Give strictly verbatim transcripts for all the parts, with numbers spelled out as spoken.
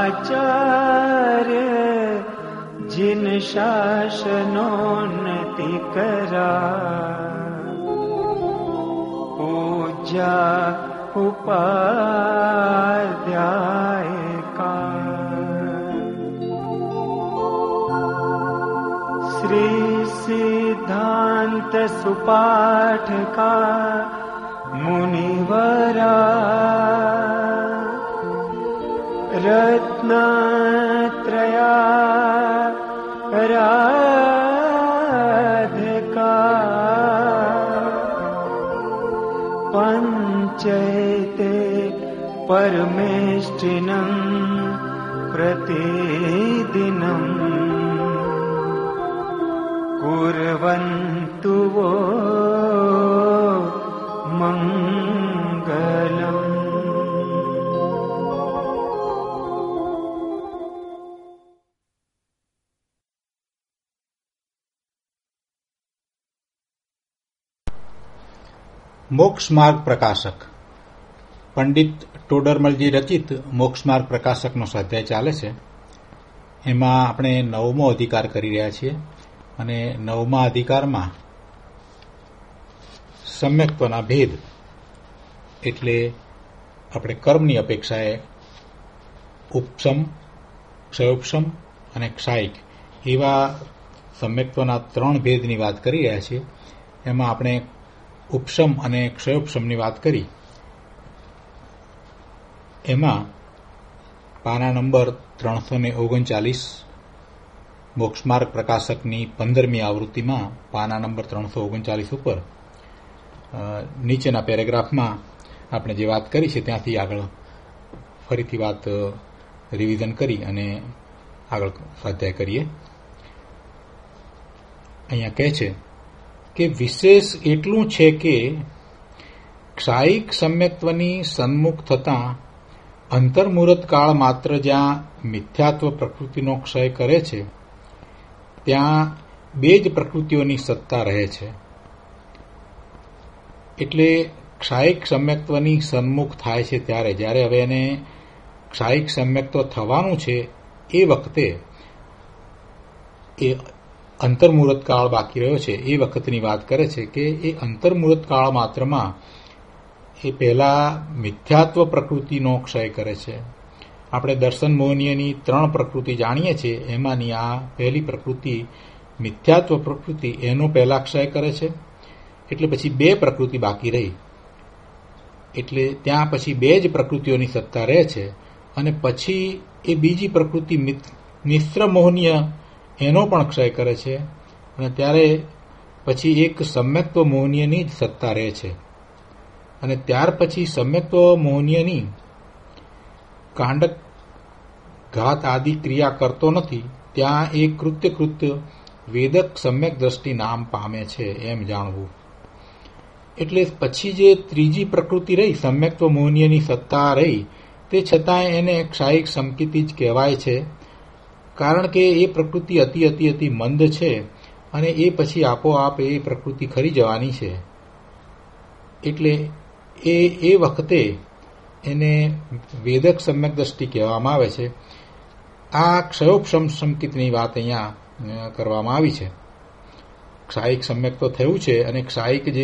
आचार्य जिन शासनोन्नति करा, पूजा उपाध्याय का। श्री सिद्धांत सुपाठ का मुनिवरा, रत्नत्रया राधिका, पंचैते परमेष्टिनं प्रतिदिनं कुर्वन्तु वो मंगलम्। મોક્ષ માર્ગ પ્રકાશક પંડિત ટોડરમલજી રચિત મોક્ષ માર્ગ પ્રકાશકનો સ્વાધ્યાય ચાલે છે. એમાં આપણે નવમો અધિકાર કરી રહ્યા છીએ અને નવમા અધિકારમાં સમ્યક્ત્વના ભેદ એટલે આપણે કર્મની અપેક્ષાએ ઉપશમ, ક્ષયોપશમ અને ક્ષાયિક એવા સમ્યક્ત્વના ત્રણ ભેદની વાત કરી રહ્યા છીએ. એમાં આપણે ઉપશમ અને ક્ષયોપશમની વાત કરી. એમાં પાના નંબર ત્રણસો ને ઓગણચાલીસ મોક્ષમાર્ગ પ્રકાશકની પંદરમી આવૃત્તિમાં પાના નંબર ત્રણસો ઓગણચાલીસ ઉપર નીચેના પેરેગ્રાફમાં આપણે જે વાત કરી છે ત્યાંથી આગળ ફરીથી વાત રિવિઝન કરી અને આગળ સ્વાધ્યાય કરીએ. અહીંયા કહે છે કે વિશેષ એટલું છે કે ક્ષાયિક સમ્યક્ત્વની સન્મુખ થતાં અંતર્મુહૂર્ત કાળ માત્ર જ્યાં મિથ્યાત્વ પ્રકૃતિનો ક્ષય કરે છે ત્યાં બે જ પ્રકૃતિઓની સત્તા રહે છે. એટલે ક્ષાયિક સમ્યક્ત્વની સન્મુખ થાય છે ત્યારે જ્યારે હવે એને ક્ષાયિક સમ્યક્ત્વ થવાનું છે એ વખતે એ અંતર્મુહૂર્ત કાળ બાકી રહ્યો છે એ વખતની વાત કરે છે કે એ અંતર્મુહૂર્ત કાળ માત્રમાં એ પહેલા મિથ્યાત્વ પ્રકૃતિનો ક્ષય કરે છે. આપણે દર્શન મોહનીયની ત્રણ પ્રકૃતિ જાણીએ છીએ, એમાંની આ પહેલી પ્રકૃતિ મિથ્યાત્વ પ્રકૃતિ એનો પહેલા ક્ષય કરે છે. એટલે પછી બે પ્રકૃતિ બાકી રહી. એટલે ત્યાં પછી બે જ પ્રકૃતિઓની સત્તા રહે છે અને પછી એ બીજી પ્રકૃતિ મિશ્ર મોહનીય એનો પણ ક્ષય કરે છે અને ત્યારે પછી એક સમ્યક્ત્વ મોહનીયની જ સત્તા રહે છે. અને ત્યાર પછી સમ્યક્ત્વ મોહનીયની કાંડક ઘાત આદિ ક્રિયા કરતો નથી, ત્યાં એ કૃત્ય કૃત્ય વેદક સમ્યક દ્રષ્ટિ નામ પામે છે એમ જાણવું. એટલે પછી જે ત્રીજી પ્રકૃતિ રહી સમ્યક્ત્વ મોહનીયની સત્તા રહી તે છતાંય એને ક્ષાયિક સંકિતિ જ કહેવાય છે, કારણ કે એ પ્રકૃતિ અતિ અતિ અતિ મંદ છે અને એ પછી આપોઆપ એ પ્રકૃતિ ખરી જવાની છે. એટલે એ એ વખતે એને વેદક સમ્યક દ્રષ્ટિ કહેવામાં આવે છે. આ ક્ષયોપશમ સંકિતની વાત અહીંયા કરવામાં આવી છે. ક્ષાયિક સમ્યક્ત્વ થયું છે અને ક્ષાયિક જે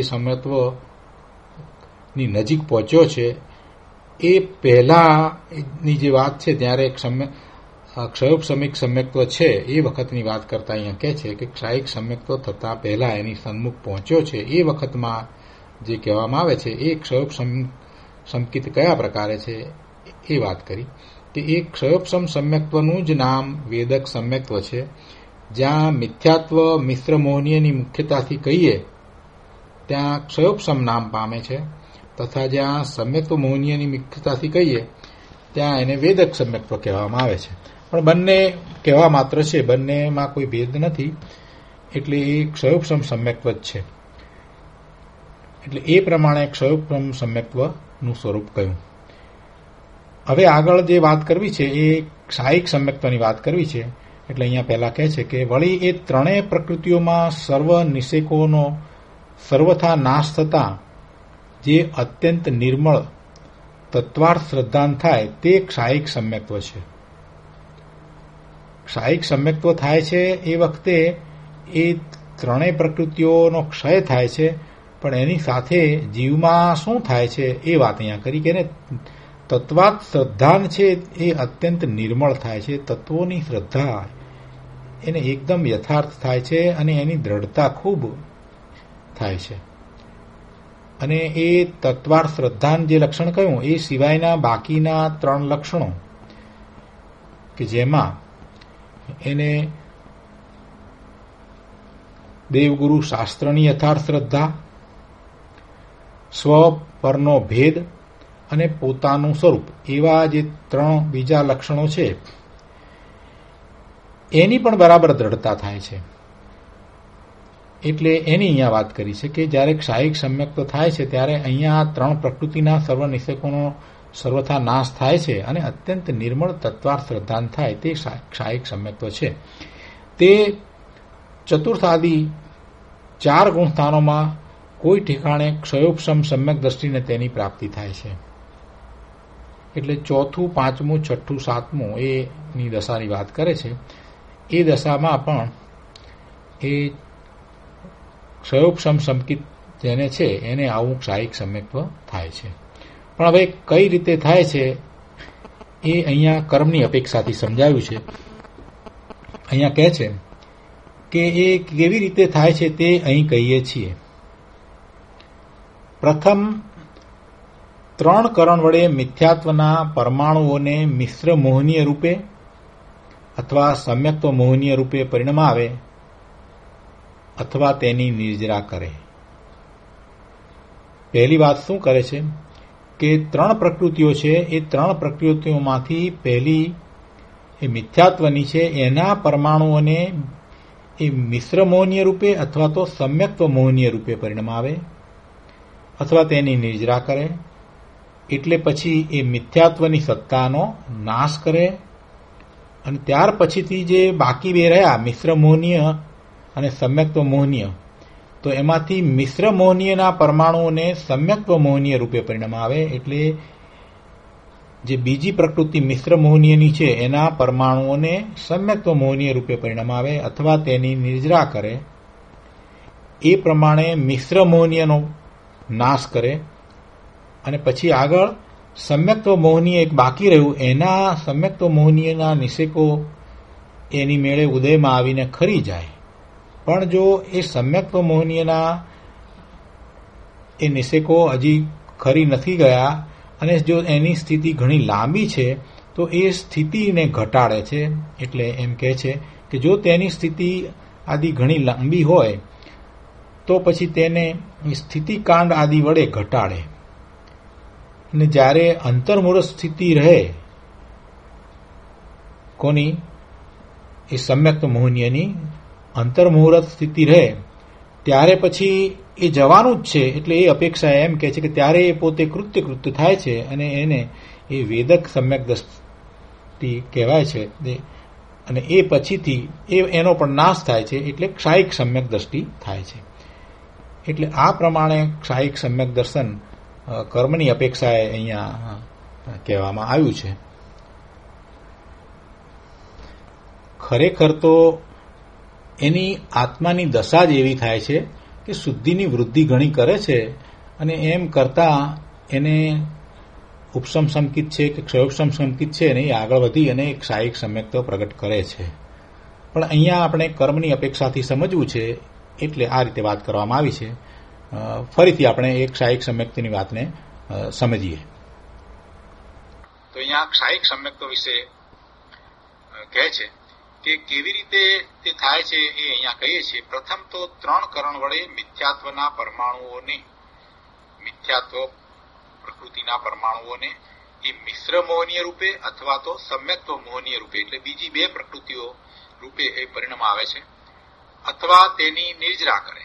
સમ્યક્ત્વની નજીક પહોંચ્યો છે એ પહેલાની જે વાત છે ત્યારે ક્ષયોપશમિક સમ્યક્ત્વ છે એ વખતની વાત કરતા અહીંયા કહે છે કે ક્ષાયિક સમ્યક્ત્વ થતાં પહેલા એની સન્મુખ પહોંચ્યો છે એ વખતમાં જે કહેવામાં આવે છે એ ક્ષયોપશમ સંકિત કયા પ્રકારે છે એ વાત કરી કે એ ક્ષયોપશમ સમ્યક્ત્વનું જ નામ વેદક સમ્યક્ત્વ છે. જ્યાં મિથ્યાત્વ મિશ્ર મોહનીયની મુખ્યતાથી કહીએ ત્યાં ક્ષયોપશમ નામ પામે છે, તથા જ્યાં સમ્યક્ત્વ મોહનીયની મુખ્યતાથી કહીએ ત્યાં એને વેદક સમ્યક્ત્વ કહેવામાં આવે છે. પણ બંને કહેવા માત્ર છે, બંનેમાં કોઈ ભેદ નથી. એટલે એ ક્ષયોપશમ સમ્યક્ત્વ જ છે. એટલે એ પ્રમાણે ક્ષયોપશમ સમ્યક્ત્વનું સ્વરૂપ કહ્યું. હવે આગળ જે વાત કરવી છે એ ક્ષાયિક સમ્યક્ત્વની વાત કરવી છે. એટલે અહીંયા પહેલા કહે છે કે વળી એ ત્રણેય પ્રકૃતિઓમાં સર્વ નિષેકોનો સર્વથા નાશ થતા જે અત્યંત નિર્મળ તત્વાર્થ શ્રદ્ધાન થાય તે ક્ષાયિક સમ્યક્ત્વ છે. ક્ષાયિક સમ્યક્ત્વ થાય છે એ વખતે એ ત્રણેય પ્રકૃતિઓનો ક્ષય થાય છે, પણ એની સાથે જીવમાં શું થાય છે એ વાત અહીંયા કરી કે એને તત્વાત શ્રદ્ધાન છે એ અત્યંત નિર્મળ થાય છે. તત્વોની શ્રદ્ધા એને એકદમ યથાર્થ થાય છે અને એની દ્રઢતા ખૂબ થાય છે. અને એ તત્વાર શ્રદ્ધાન જે લક્ષણ કહ્યું એ સિવાયના બાકીના ત્રણ લક્ષણો કે જેમાં એને દેવગુરુ શાસ્ત્રની યથાર્થ શ્રદ્ધા, સ્વ પરનો ભેદ અને પોતાનું સ્વરૂપ, એવા જે ત્રણ બીજા લક્ષણો છે એની પણ બરાબર દ્રઢતા થાય છે. એટલે એની અહીંયા વાત કરી છે કે જ્યારે ક્ષાયિક સમ્યક્ત્વ થાય છે ત્યારે અહીંયા ત્રણ પ્રકૃતિના સર્વ નિષેકોનો સર્વથા નાશ થાય છે અને અત્યંત નિર્મળ તત્વાર શ્રદ્ધાન થાય તે ક્ષાયિક સમ્યક્ત્વ છે. તે ચતુર્થાદિ ચાર ગુણસ્થાનોમાં કોઈ ઠેકાણે ક્ષયોપશમ સમ્યક દ્રષ્ટિને તેની પ્રાપ્તિ થાય છે. એટલે ચોથું, પાંચમું, છઠ્ઠું, સાતમું એની દશાની વાત કરે છે. એ દશામાં પણ એ ક્ષયોપશમ સંકિત જેને છે એને આવું ક્ષાયિક સમ્યક્ત્વ થાય છે. પણ હવે કઈ રીતે થાય છે એ અહીંયા કર્મની અપેક્ષાથી સમજાવ્યું છે. અહીંયા કહે છે કે એ કેવી રીતે થાય છે તે અહીં કહીએ છીએ. પ્રથમ ત્રણ કરણ વડે મિથ્યાત્વના પરમાણુઓને મિશ્ર મોહનીય રૂપે અથવા સમ્યક્ત્વ મોહનીય રૂપે પરિણમાવે અથવા તેની નિર્જરા કરે. પહેલી વાત શું કરે છે કે ત્રણ પ્રકૃતિઓ છે, એ ત્રણ પ્રકૃતિઓમાંથી પહેલી એ મિથ્યાત્વની છે, એના પરમાણુઓને એ મિશ્ર મોહનીય રૂપે અથવા તો સમ્યક્ત્વ મોહનીય રૂપે પરિણમાવે અથવા તેની નિર્જરા કરે. એટલે પછી એ મિથ્યાત્વની સત્તાનો નાશ કરે અને ત્યાર પછીથી જે બાકી બે રહ્યા મિશ્ર મોહનીય અને સમ્યક્ત્વ મોહનીય, તો એમાંથી મિશ્ર મોહનીયના પરમાણુઓને સમ્યક્ત્વ મોહનીય રૂપે પરિણમાવે. એટલે જે બીજી પ્રકૃતિ મિશ્ર મોહનીયની છે એના પરમાણુઓને સમ્યક્ત્વ મોહનીય રૂપે પરિણમાવે અથવા તેની નિર્જરા કરે. એ પ્રમાણે મિશ્ર મોહનીયનો નાશ કરે અને પછી આગળ સમ્યક્ત્વ મોહનીય એક બાકી રહ્યું, એના સમ્યક્ત્વ મોહનીયના નિષેકો એની મેળે ઉદયમાં આવીને ખરી જાય. પણ જો એ સમ્યક્ત્વ મોહનીયના એ નિષેકો હજી ખરી નથી ગયા અને જો એની સ્થિતિ ઘણી લાંબી છે તો એ સ્થિતિને ઘટાડે છે. એટલે એમ કહે છે કે જો તેની સ્થિતિ આદિ ઘણી લાંબી હોય તો પછી તેને સ્થિતિકાંડ આદિ વડે ઘટાડે. અને જ્યારે અંતર્મુહૂર્ત સ્થિતિ રહે કોની, એ સમ્યક્ત્વ મોહનીયની અંતર્મુહૂર્ત સ્થિતિ રહે ત્યારે પછી એ જવાનું જ છે. એટલે એ અપેક્ષા એમ કહે છે કે ત્યારે એ પોતે કૃત્ય કૃત્ય થાય છે અને એને એ વેદક સમ્યક દ્રષ્ટિ કહેવાય છે. અને એ પછીથી એ એનો પણ નાશ થાય છે. એટલે ક્ષાયિક સમ્યક દ્રષ્ટિ થાય છે. એટલે આ પ્રમાણે ક્ષાયિક સમ્યક દર્શન કર્મની અપેક્ષાએ અહીંયા કહેવામાં આવ્યું છે. ખરેખર તો એની આત્માની દશા જ એવી થાય છે કે શુદ્ધિની વૃદ્ધિ ઘણી કરે છે અને એમ કરતા એને ઉપશમ સંકિત છે કે ક્ષયોપશમ સંકિત છે ને એ આગળ વધી અને ક્ષાયિક સમ્યક્ત્વ પ્રગટ કરે છે. પણ અહીંયા આપણે કર્મની અપેક્ષાથી સમજવું છે એટલે આ રીતે વાત કરવામાં આવી છે. ફરીથી આપણે એક ક્ષાયિક સમ્યક્તની વાતને સમજીએ. તો અહીંયા ક્ષાયિક સમ્યક્ત્વ વિશે કહે છે કે કેવી રીતે તે થાય છે એ અહીંયા કહીએ છીએ. પ્રથમ તો ત્રણ કરણ વડે મિથ્યાત્વના પરમાણુઓને મિથ્યાત્વ પ્રકૃતિના પરમાણુઓને એ મિશ્ર મોહનીય રૂપે અથવા તો સમ્યક્ત્વ મોહનીય રૂપે એટલે બીજી બે પ્રકૃતિઓ રૂપે એ પરિણામ આવે છે અથવા તેની નિર્જરા કરે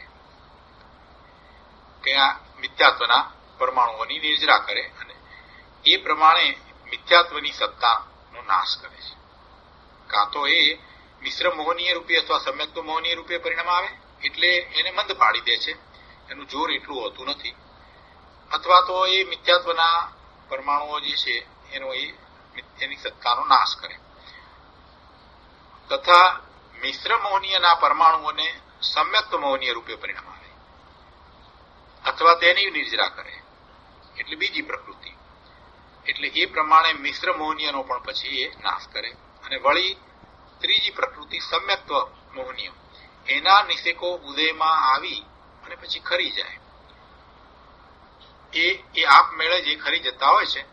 કે આ મિથ્યાત્વના પરમાણુઓની નિર્જરા કરે અને એ પ્રમાણે મિથ્યાત્વની સત્તાનો નાશ કરે છે. કાં તો એ મિશ્ર મોહનીય રૂપે અથવા સમ્યક્ત્વ મોહનીય રૂપે પરિણામ આવે એટલે એને મંદ પાડી દે છે, એનું જોર એટલું હોતું નથી, અથવા તો એ મિથ્યાત્વના પરમાણુઓ જે છે એનો એ એની સત્તાનો નાશ કરે. તથા મિશ્ર મોહનીયના પરમાણુઓને સમ્યક્ત મોહનીય રૂપે પરિણમાવે અથવા તેની નિર્જરા કરે, એટલે બીજી પ્રકૃતિ. એટલે એ પ્રમાણે મિશ્ર મોહનીયનો પણ પછી એ નાશ કરે. અને વળી ત્રીજી પ્રકૃતિ સમ્યક્ત્વ મોહનીય, એના નિષેકો ઉદયમાં આવી અને પછી ખરી જાય. એ એ આપમેળે જે ખરી જતા હોય છે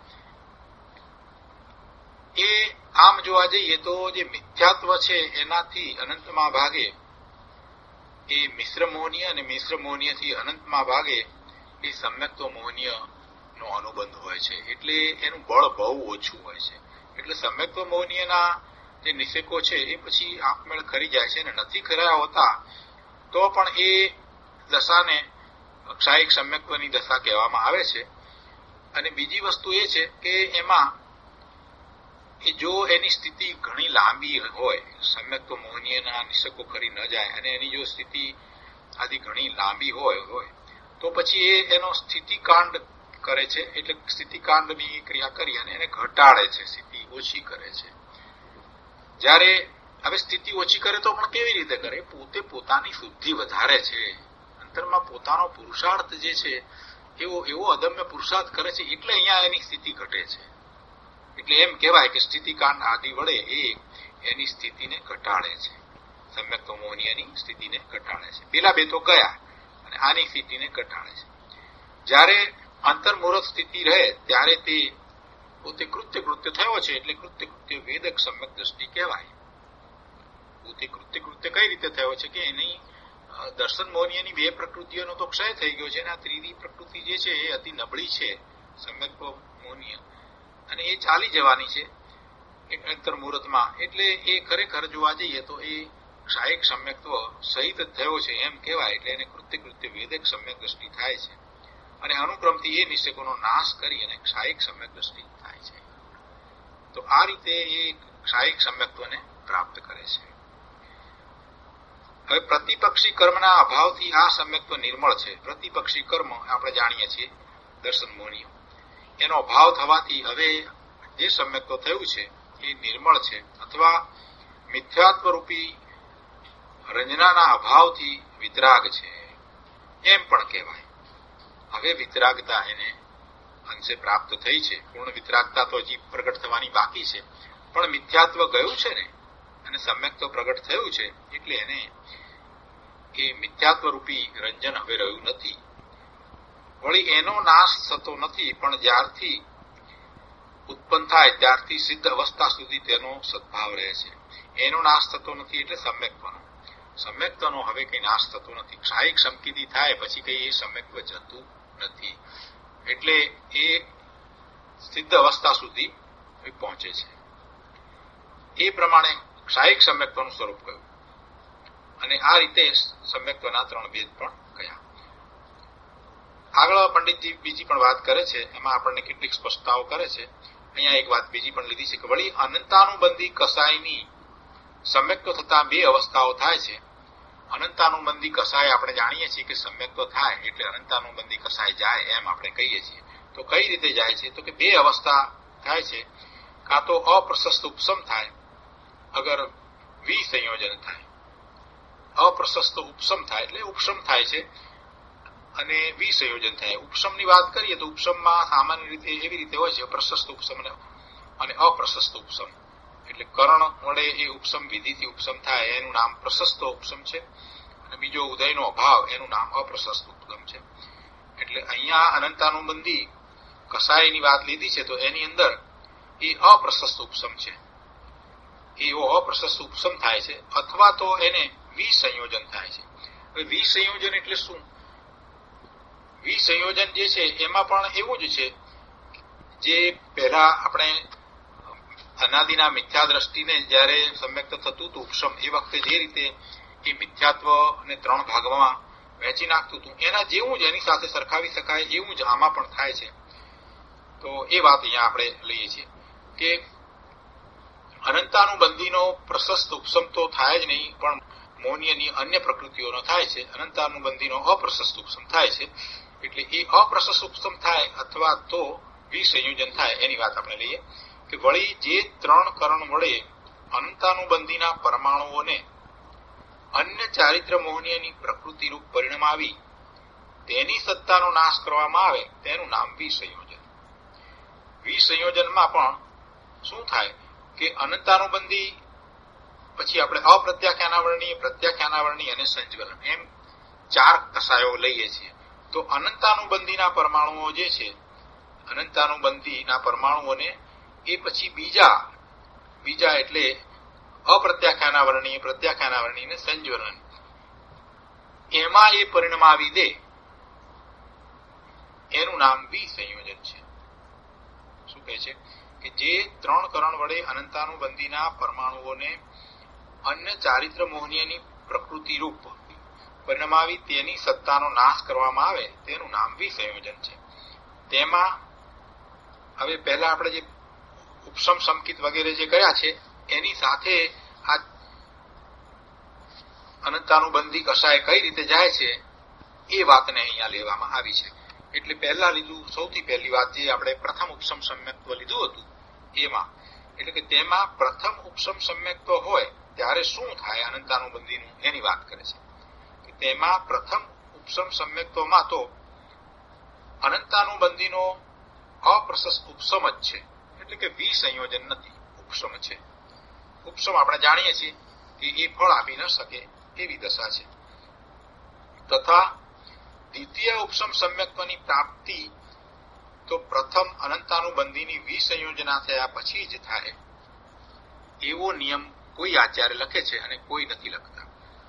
એ આમ જોવા જઈએ તો જે મિથ્યાત્વ છે એનાથી અનંતમાં ભાગે એ મિશ્ર મોહનીય અને મિશ્ર મોહનીયથી અનંતમાં ભાગે એ સમ્યક્ત્વ મોહનીય નો અનુબંધ હોય છે. એટલે એનું બળ બહુ ઓછું હોય છે. એટલે સમ્યક્ત્વ મોહનીયના જે નિષેકો છે એ પછી આપમેળ ખરી જાય છે અને નથી ખર્યા હોતા તો પણ એ દશાને ક્ષાયિક સમ્યક્ત્વની દશા કહેવામાં આવે છે. અને બીજી વસ્તુ એ છે કે એમાં એ જો એની સ્થિતિ ઘણી લાંબી હોય, સમ્યક્ત્વ મોહનીયના નિષેકો ખરી ન જાય અને એની જો સ્થિતિ આદિ ઘણી લાંબી હોય હોય તો પછી એ એનો સ્થિતિકાંડ કરે છે. એટલે સ્થિતિકાંડની ક્રિયા કરી અને એને ઘટાડે છે, સ્થિતિ ઓછી કરે છે. જ્યારે હવે સ્થિતિ ઓછી કરે તો પણ કેવી રીતે કરે? પોતે પોતાની શુદ્ધિ વધારે છે, અંતરમાં પોતાનો પુરુષાર્થ જે છે એવો એવો અદમ્ય પુરુષાર્થ કરે છે, એટલે અહીંયા એની સ્થિતિ ઘટે છે. એટલે એમ કહેવાય કે સ્થિતિકાંડ આદિ વડે એ એની સ્થિતિને ઘટાડે છે, સમ્યક્ત્વ મોહનીયની સ્થિતિને ઘટાડે છે. પેલા બે તો ગયા અને આની સ્થિતિને ઘટાડે છે. જ્યારે અંતર્મુહૂર્ત સ્થિતિ રહે ત્યારે તે પોતે કૃત્ય કૃત્ય થયો છે, એટલે કૃત્ય કૃત્ય વેદક સમ્યક દ્રષ્ટિ કહેવાય. પોતે કૃત્ય કૃત્ય કઈ રીતે થયો છે કે એની દર્શન મોહનીયની બે પ્રકૃતિઓનો તો ક્ષય થઈ ગયો છે અને આ ત્રીજી પ્રકૃતિ જે છે એ અતિ નબળી છે, સમ્યક્ત્વ મોહનીય, અને એ ચાલી જવાની છે અંતર્મુહૂર્તમાં. એટલે એ ખરેખર જોવા જઈએ તો એ ક્ષાયિક સમ્યક્ત્વ સહિત થયો છે એમ કહેવાય. એટલે એને કૃત્ય કૃત્ય વેદક સમ્યક દ્રષ્ટિ થાય છે અને અનુક્રમથી એ નિષેકોનો નાશ કરી અને ક્ષાયિક સમ્યક દ્રષ્ટિ થાય છે. તો આ રીતે એ ક્ષાયિક સમ્યક્ત્વને પ્રાપ્ત કરે છે. હવે પ્રતિપક્ષી કર્મના અભાવથી આ સમ્યક્ત્વ નિર્મળ છે. પ્રતિપક્ષી કર્મ આપણે જાણીએ છીએ દર્શન મોહનીય, એનો અભાવ થવાથી હવે જે સમ્યક્ત્વ થયું છે એ નિર્મળ છે, અથવા મિથ્યાત્વ રૂપી રંજનાના અભાવથી વિતરાગ છે એમ પણ કહેવાય. હવે વિતરાગતા એને અંશે પ્રાપ્ત થઈ છે. પૂર્ણ વિતરાગતા તો હજી પ્રગટ થવાની બાકી છે, પણ મિથ્યાત્વ ગયું છે ને અને સમ્યક્ત્વ પ્રગટ થયું છે, એટલે એને એ મિથ્યાત્વ રૂપી રંજન હવે રહ્યું નથી. વળી એનો નાશ થતો નથી, પણ જ્યારથી ઉત્પન્ન થાય ત્યારથી સિદ્ધ અવસ્થા સુધી તેનો સદભાવ રહે છે. એનો નાશ થતો નથી એટલે સમ્યક્ત્વનો સમ્યક્ત્વનો હવે કઈ નાશ થતો નથી. ક્ષાયિક સંકિતિ થાય પછી કઈ એ સમ્યક્ત્વ જતું નથી, એટલે એ સિદ્ધ અવસ્થા સુધી પહોંચે છે. એ પ્રમાણે ક્ષાયિક સમ્યક્ત્વનું સ્વરૂપ કહ્યું અને આ રીતે સમ્યક્ત્વના ત્રણ ભેદ પણ કહ્યા. આગળ પંડિતજી બીજી પણ વાત કરે છે, એમાં આપણને કેટલીક સ્પષ્ટતાઓ કરે છે. અહીંયા એક વાત બીજી પણ લીધી છે કે વળી અનંતાનુબંધી કસાયની સમ્યક્ત્વ થતા બે અવસ્થાઓ થાય છે. અનંતાનુબંધી કસાય આપણે જાણીએ છીએ કે સમ્યક્ત્વ થાય એટલે અનંતાનુબંધી કસાય જાય એમ આપણે કહીએ છીએ. તો કઈ રીતે જાય છે? તો કે બે અવસ્થા થાય છે. કાં તો અપ્રશસ્ત ઉપસમ થાય, અગર વિસંયોજન થાય. અપ્રશસ્ત ઉપસમ થાય એટલે ઉપસમ થાય છે અને વિસંયોજન થાય. ઉપસમની વાત કરીએ તો ઉપસમમાં સામાન્ય રીતે એવી રીતે હોય છે પ્રશસ્ત ઉપસમ અને અપ્રશસ્ત ઉપસમ. એટલે કર્ણ વડે એ ઉપસમ વિધિથી ઉપસમ થાય એનું નામ પ્રશસ્ત ઉપસમ છે, અને બીજો ઉદયનો અભાવ એનું નામ અપ્રશસ્ત ઉપસમ છે. એટલે અહીંયા અનંતાનુબંધી કસાયની વાત લીધી છે તો એની અંદર એ અપ્રશસ્ત ઉપસમ છે, એવો અપ્રશસ્ત ઉપસમ થાય છે, અથવા તો એને વિસંયોજન થાય છે. હવે વિસંયોજન એટલે શું? વિસંયોજન જે છે એમાં પણ એવું જ છે જે પહેલા આપણે અનાદિના મિથ્યા દ્રષ્ટિને જયારે સમ્યક્ત થતું હતું ઉપસમ, એ વખતે જે રીતે એ મિથ્યાત્વ ને ત્રણ ભાગમાં વહેંચી નાખતું હતું એના જેવું જ એની સાથે સરખાવી શકાય એવું જ આમાં પણ થાય છે. તો એ વાત અહીંયા આપણે લઈએ છીએ કે અનંતાનુબંધીનો પ્રશસ્ત ઉપસમ તો થાય જ નહીં, પણ મોહનીયની અન્ય પ્રકૃતિઓનો થાય છે. અનંતાનુબંધીનો અપ્રશસ્ત ઉપસમ થાય છે. એટલે એ અપ્રશસ્ત ઉપસમ થાય અથવા તો વિસંયોજન થાય એની વાત આપણે લઈએ કે વળી જે ત્રણ કરણ વડે અનંતાનુબંધીના પરમાણુઓને અન્ય ચારિત્ર મોહનીયની પ્રકૃતિરૂપ પરિણમાવી તેની સત્તાનો નાશ કરવામાં આવે તેનું નામ વિસંયોજન. વિસંયોજનમાં પણ શું થાય કે અનંતાનુબંધી પછી આપણે અપ્રત્યાખ્યાનાવરણીય, પ્રત્યાખ્યાનાવરણીય અને સંજ્વલન એમ ચાર કસાયો લઈએ છીએ. તો અનંતાનુબંધીના પરમાણુઓ જે છે, અનંતાનુબંધીના પરમાણુઓને એ પછી બીજા બીજા એટલે અપ્રત્યાખ્યાનાવરણીય, પ્રત્યાખ્યાનાવરણીય અને સંજ્વલન એમાં એ પરિણમાવી દે એનું નામ વિસંયોજન છે. શું કહે છે કે જે ત્રણ કરણ વડે અનંતાનુબંધીના પરમાણુઓને અન્ય ચારિત્ર મોહનીયની પ્રકૃતિ રૂપ પરિણમાવી તેની સત્તાનો નાશ કરવામાં આવે તેનું નામ વિસંયોજન છે. તેમાં હવે પહેલા આપણે જે ઉપસમ સંકિત વગેરે જે કર્યા છે એની સાથે આ અનંતાનુબંધી કસાય કઈ રીતે જાય છે એ વાતને અહીંયા લેવામાં આવી છે. એટલે પહેલા લીધું, સૌથી પહેલી વાત જે આપણે પ્રથમ ઉપસમ સમ્યક્ત્વ લીધું હતું એમાં, એટલે કે તેમાં પ્રથમ ઉપસમ સમ્યક્ત્વ હોય ત્યારે શું થાય અનંતાનુબંધીનું એની વાત કરે છે. કે તેમાં પ્રથમ ઉપસમ સમ્યક્ત્વમાં તો અનંતાનુબંધીનો અપ્રશસ્ત ઉપસમ જ છે, એટલે કે વિસંયોજન નથી, ઉપસમ છે. ઉપસમ આપણે જાણીએ છીએ કે એ ફળ આપી ન શકે એવી દશા છે. તથા દ્વિતીય ઉપસમ સમ્યક્ત્વની પ્રાપ્તિ તો પ્રથમ અનંતાનુબંધીની વિસંયોજના થયા પછી જ થાય એવો નિયમ કોઈ આચાર્ય લખે છે અને કોઈ નથી લખતા.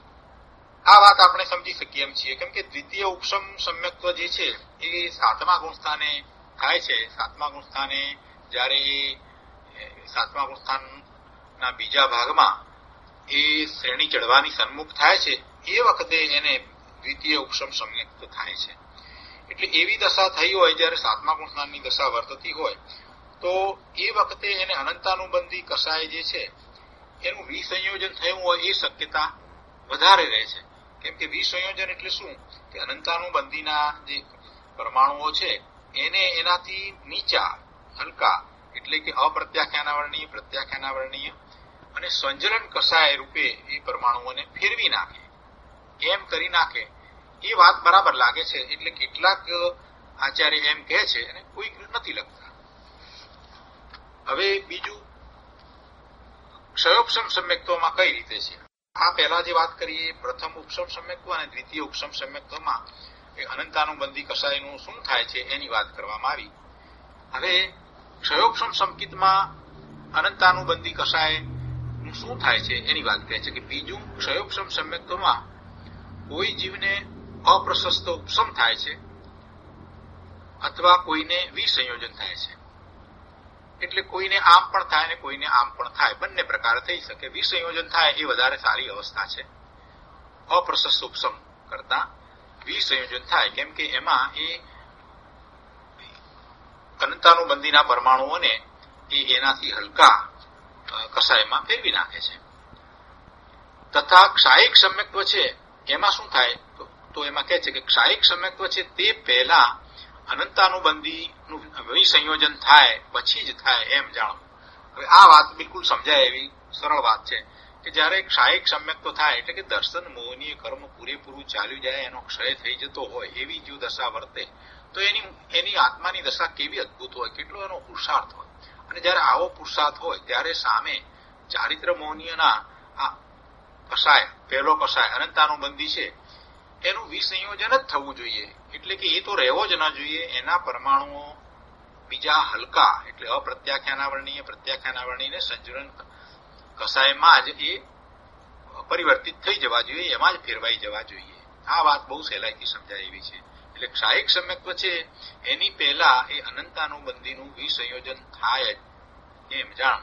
આ વાત આપણે સમજી શકીએ એમ છીએ, કેમ કે દ્વિતીય ઉપસમ સમ્યક્ત્વ જે છે એ સાતમા ગુણસ્થાને થાય છે. સાતમા ગુણસ્થાને જયારે સાતમા ગુણસ્થાનના બીજા ભાગમાં એ શ્રેણી ચડવાની સન્મુખ થાય છે એ વખતે એને દ્વિતીય ઉપસમ સમ્યક્ત્વ થાય છે. એટલે એવી દશા થઈ હોય જયારે સાતમા ગુણસ્થાનની દશા વર્તતી હોય તો એ વખતે એને અનંતાનુબંધી કસાય જે છે એનું વિસંયોજન થયું હોય એ શક્યતા વધારે રહે છે. કેમ કે વિસંયોજન એટલે શું કે અનંતાનુબંધીના જે પરમાણુઓ છે એને એનાથી નીચા હલકા એટલે કે અપ્રત્યાખ્યાનાવરણીય, પ્રત્યાખ્યાનાવરણીય અને સંજલન કસાય રૂપે એ પરમાણુઓને ફેરવી નાખે, એમ કરી નાખે એ વાત બરાબર લાગે છે. એટલે કેટલાક આચાર્ય એમ કહે છે અને કોઈ નથી લખતા. હવે બીજું ક્ષયોપસમ સમ્યક્ત્વમાં કઈ રીતે છે? આ પહેલા જે વાત કરીએ પ્રથમ ઉપસમ સમ્યક્ત્વ અને દ્વિતીય ઉપસમ સમ્યક્ત્વમાં એ અનંતાનુબંધી કસાયનું શું થાય છે એની વાત કરવામાં આવી. હવે ક્ષયોપસમ સંકિતમાં અનંતાનુબંધી કસાય શું થાય છે એની વાત કહે છે કે બીજું ક્ષયોપસમ સમ્યક્ત્વમાં કોઈ જીવને અપ્રશસ્ત ઉપસમ થાય છે અથવા કોઈને વિસંયોજન થાય છે. એટલે કોઈને આમ પણ થાય ને કોઈને આમ પણ થાય, બંને પ્રકાર થઈ શકે. વિસંયોજન થાય એ વધારે સારી અવસ્થા છે અપ્રશસ્ત ઉપસમ કરતા. વિસંયોજન થાય કેમ કે એમાં એ અનંતાનુબંધીના પરમાણુઓને એ એનાથી હલકા કસાયમાં ફેરવી નાખે છે. તથા ક્ષાયિક સમ્યક્ત્વ છે એમાં શું થાય તો એમાં કહે છે કે ક્ષાયિક સમ્યક્ત્વ છે તે પહેલા અનંતાનુબંધીનું વિસંયોજન થાય પછી જ થાય એમ જાણો. હવે આ વાત બિલકુલ સમજાય એવી સરળ વાત છે કે જયારે ક્ષાયિક સમ્યક્ત્વ થાય એટલે કે દર્શન મોહનીય કર્મ પૂરેપૂરું ચાલ્યું જાય, એનો ક્ષય થઈ જતો હોય એવી જો દશા વર્તે તો એની એની આત્માની દશા કેવી અદભુત હોય, કેટલો એનો પુરુષાર્થ હોય. અને જયારે આવો પુરુષાર્થ હોય ત્યારે સામે ચારિત્ર મોહનીયના આ કસાય, પહેલો કસાય અનંતાનુબંધી છે એનું વિસંયોજન જ થવું જોઈએ. એટલે કે એ તો રહેવો જ ન જોઈએ. એના પરમાણુઓ બીજા હલકા એટલે અપ્રત્યાખ્યાનાવરણીય, પ્રત્યાખ્યાનાવરણીય ને સંજ્વલન કસાયમાં જ એ પરિવર્તિત થઈ જવા જોઈએ, એમાં જ ફેરવાઈ જવા જોઈએ. આ વાત બહુ સહેલાઈથી સમજાય એવી છે. એટલે ક્ષાયિક સમ્યક્ત્વ છે એની પહેલા એ અનંતાનુબંધીનું વિસંયોજન થાય જ એમ જાણ.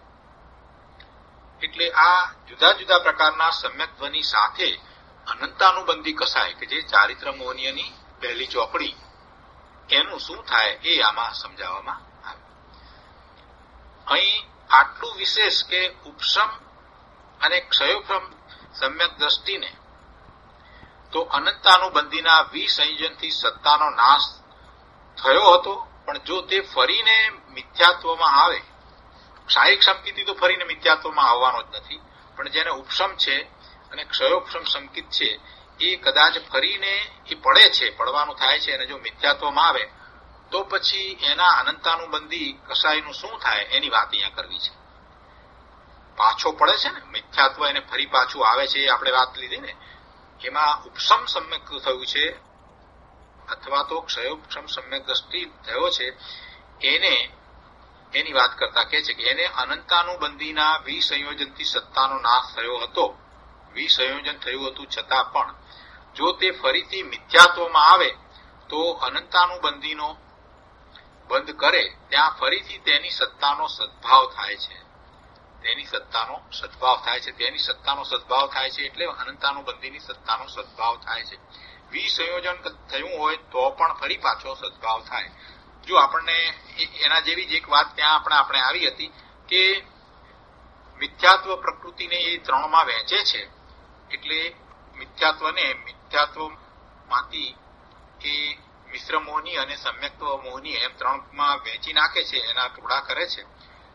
એટલે આ જુદા જુદા પ્રકારના સમ્યક્ત્વની સાથે અનંતાનુબંધી કસાય કે જે ચારિત્ર મોહનીયની પહેલી ચોપડી એનું શું થાય એ આમાં સમજાવવામાં આવે. અહીં આટલું વિશેષ કે ઉપસમ અને ક્ષયોપસમ સમ્યક દ્રષ્ટિને તો અનંતાનુબંધીના વિસંયોજનથી સત્તાનો નાશ થયો હતો, પણ જો તે ફરીને મિથ્યાત્વમાં આવે ક્ષાયિક સંકિત તો ફરીને મિથ્યાત્વમાં આવવાનો જ નથી, પણ જેને ઉપશમ છે અને ક્ષયોપશમ સંકિત છે એ કદાચ ફરીને એ પડે છે, પડવાનું થાય છે, અને જો મિથ્યાત્વમાં આવે તો પછી એના અનંતાનુબંધી કસાયનું શું થાય એની વાત અહીંયા કરવી છે. પાછો પડે છે ને મિથ્યાત્વ, એને ફરી પાછું આવે છે, આપણે વાત લીધી ને, એમાં ઉપશમ સમ્યક થયું છે અથવા તો ક્ષયોપશમ સમ્યક દ્રષ્ટિ થયો છે, એને એની વાત કરતા કહે છે કે એને અનંતાનુબંધીના વિસંયોજનથી સત્તાનો નાશ થયો હતો. વિસંયોજન થયું હતું છતાં પણ જો તે ફરીથી મિથ્યાત્વમાં આવે તો અનંતાનુબંધીનો બંધ કરે ત્યાં ફરીથી તેની સત્તાનો સદભાવ થાય છે. તેની સત્તાનો સદભાવ થાય છે તેની સત્તાનો સદભાવ થાય છે એટલે અનંતાનુબંધીની સત્તાનો સદભાવ થાય છે. વિસંયોજન થયું હોય તો પણ ફરી પાછો સદભાવ થાય. જો આપણને એના જેવી જ એક વાત ત્યાં આપણે આપણે આવી હતી કે મિથ્યાત્વ પ્રકૃતિને એ ત્રણમાં વહેંચે છે, એટલે મિથ્યાત્વને મિથ્યાત્વમાંથી એ મિશ્ર મોહની અને સમ્યક્ત્વ મોહની એમ ત્રણમાં વહેંચી નાખે છે, એના ટુકડા કરે છે.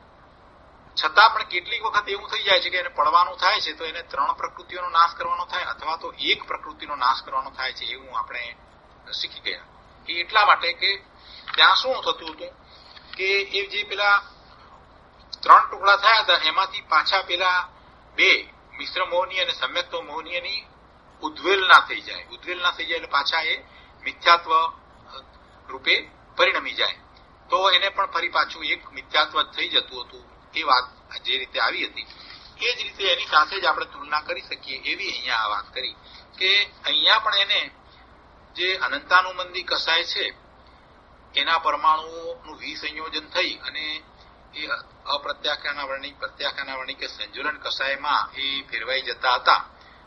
છતાં પણ કેટલીક વખત એવું થઈ જાય છે કે એને પડવાનું થાય છે તો એને ત્રણ પ્રકૃતિઓનો નાશ કરવાનો થાય અથવા તો એક પ્રકૃતિનો નાશ કરવાનો થાય છે, એવું આપણે શીખી ગયા. કે એટલા માટે કે ત્યાં શું થતું હતું કે એ જે પેલા ત્રણ ટુકડા થયા હતા એમાંથી પાછા પેલા બે મિશ્ર મોહની અને સમ્યક્ત્વ મોહનીની ઉદ્વેલના થઈ જાય. ઉદ્વેલના થઈ જાય એટલે પાછા એ મિથ્યાત્વ રૂપે પરિણમી જાય, તો એને પણ ફરી પાછું એક મિથ્યાત્વ થઈ જતું હતું. એ વાત જે રીતે આવી હતી એ જ રીતે એની સાથે જ આપણે તુલના કરી શકીએ એવી અહીંયા આ વાત કરી કે અહીંયા પણ એને જે અનંતાનુબંધી કસાય છે એના પરમાણુઓનું વિસંયોજન થઈ અને એ અપ્રત્યાખ્યાનાવર્ણિક પ્રત્યાખ્યાનાવર્ણિક કે સંજુલન કસાયમાં એ ફેરવાઈ જતા હતા.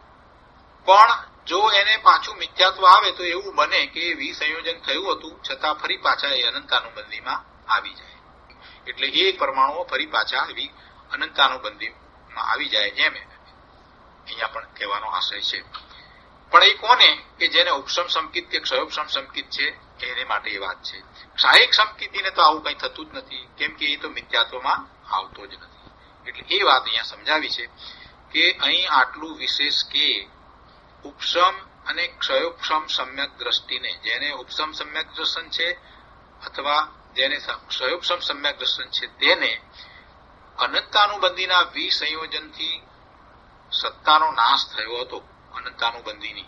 પણ જો એને પાછું મિથ્યાત્વ આવે તો એવું બને કે વિસંયોજન થયું હતું છતાં ફરી પાછા એ અનંતાનુબંધીમાં આવી જાય, એટલે એ પરમાણુઓ ફરી પાછા અનંતાનુબંધીમાં આવી જાય એમ અહીંયા પણ કહેવાનો આશય છે. પણ એ કોને કે જેને ઉપશમ સંકિત કે ક્ષયોપશમ સંકિત છે એને માટે એ વાત છે. ક્ષાયિક સંકિતિને તો આવું કઈ થતું જ નથી, કેમ કે એ તો મિથ્યાત્વમાં આવતો જ નથી. એટલે એ વાત અહીંયા સમજાવી છે કે અહીં આટલું વિશેષ કે ઉપશમ અને ક્ષયોપશમ સમ્યક દ્રષ્ટિને, જેને ઉપશમ સમ્યક દર્શન છે અથવા જેને ક્ષયોપશમ સમ્યક દર્શન છે તેને અનંતાનુબંધીના વિસંયોજનથી સત્તાનો નાશ થયો હતો અનંતાનુબંધીની.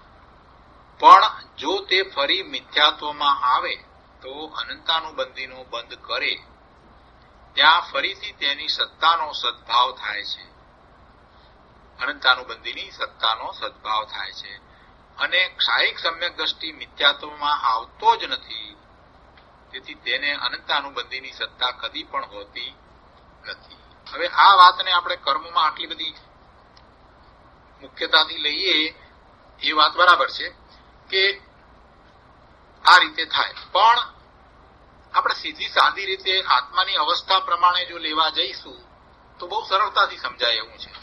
પણ જો તે ફરી મિથ્યાત્વમાં આવે તો અનંતાનુબંધીનો બંધ કરે ત્યાં ફરીથી તેની સત્તાનો સદભાવ થાય છે. અનંતાનુબંધીની સત્તાનો સદભાવ થાય છે અને ક્ષાયિક સમ્યક દ્રષ્ટિ મિથ્યાત્વમાં આવતો જ નથી, તેથી તેને અનંતાનુબંધીની સત્તા કદી પણ હોતી નથી. હવે આ વાતને આપણે કર્મમાં આટલી બધી મુખ્યતાથી લઈએ એ વાત બરાબર છે કે આ રીતે થાય, પણ આપણે સીધી સાદી રીતે આત્માની અવસ્થા પ્રમાણે જો લેવા જઈશું તો બહુ સરળતાથી સમજાય એવું છે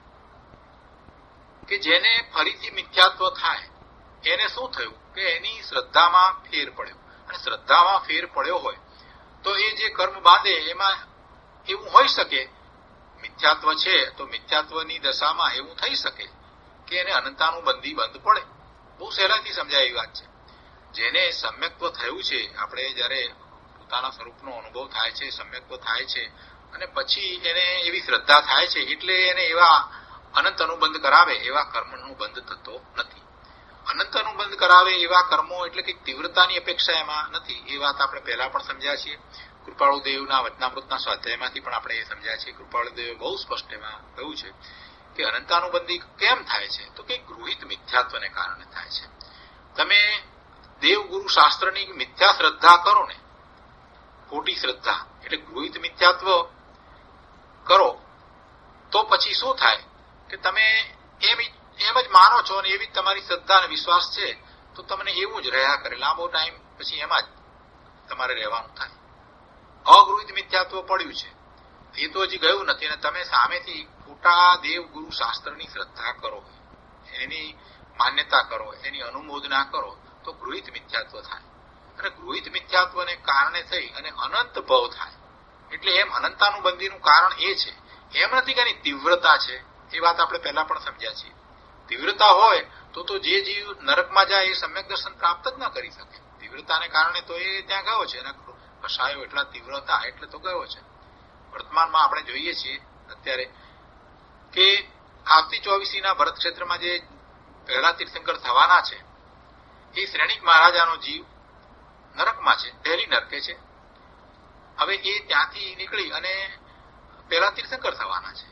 કે જેને ફરીથી મિથ્યાત્વ થાય એને શું થયું કે એની શ્રદ્ધામાં ફેર પડ્યો, અને શ્રદ્ધામાં ફેર પડ્યો હોય તો એ જે કર્મ બાંધે એમાં એવું હોઈ શકે, મિથ્યાત્વ છે તો મિથ્યાત્વની દશામાં એવું થઈ શકે કે એને અનંતાનુબંધી બંધ પડે. બહુ સહેલાઈથી સમજાય એવી વાત છે. જેને સમ્યક્ત્વ થયું છે, આપણે જયારે પોતાના સ્વરૂપનો અનુભવ થાય છે, સમ્યક્ત્વ થાય છે અને પછી એને એવી શ્રદ્ધા થાય છે એટલે એને એવા અનંત અનુબંધ કરાવે એવા કર્મનો બંધ થતો નથી. અનંત અનુબંધ કરાવે એવા કર્મો એટલે કે તીવ્રતાની અપેક્ષા એમાં નથી. એ વાત આપણે પહેલા પણ સમજ્યા છીએ. કૃપાળુદેવના વચનામૃતના સ્વાધ્યાયમાંથી પણ આપણે એ સમજ્યા છીએ. કૃપાળુદેવે બહુ સ્પષ્ટ એમાં કહ્યું છે કે અનંતાનુબંધી કેમ થાય છે તો કે ગૃહિત મિથ્યાત્વને કારણે થાય છે. તમે દેવગુરુ શાસ્ત્રની મિથ્યા શ્રદ્ધા કરો ને, ખોટી શ્રદ્ધા એટલે ગૃહિત મિથ્યાત્વ કરો તો પછી શું થાય કે તમે એમ એમ જ માનો છો અને એવી તમારી શ્રદ્ધા અને વિશ્વાસ છે તો તમને એવું જ રહ્યા કરે લાંબો ટાઈમ પછી એમાં જ તમારે રહેવાનું થાય. અગૃહિત મિથ્યાત્વ પડ્યું છે એ તો હજી ગયું નથી અને તમે સામેથી ખોટા દેવગુરુ શાસ્ત્રની શ્રદ્ધા કરો, એની માન્યતા કરો, એની અનુમોદના કરો તો ગૃહિત મિથ્યાત્વ થાય. અને ગૃહિત મિથ્યાત્વને કારણે થઈ અને અનંત ભવ થાય. એટલે એમ અનંતાનુબંધીનું કારણ એ છે, એમ નથી કે એની તીવ્રતા છે. એ વાત આપણે પહેલા પણ સમજ્યા છીએ. તીવ્રતા હોય તો તો જે જીવ નરકમાં જાય એ સમ્યક દર્શન પ્રાપ્ત જ ન કરી શકે. તીવ્રતાને કારણે તો એ ત્યાં ગયો છે, એના કષાયો એટલા તીવ્રતા એટલે તો ગયો છે. વર્તમાનમાં આપણે જોઈએ છીએ અત્યારે કે આવતી ચોવીસીના ભરત ક્ષેત્રમાં જે પહેલા તીર્થંકર થવાના છે એ શ્રેણિક મહારાજાનો જીવ નરકમાં છે, પહેલી નરકે છે. હવે એ ત્યાંથી નીકળી અને પહેલા તીર્થંકર થવાના છે.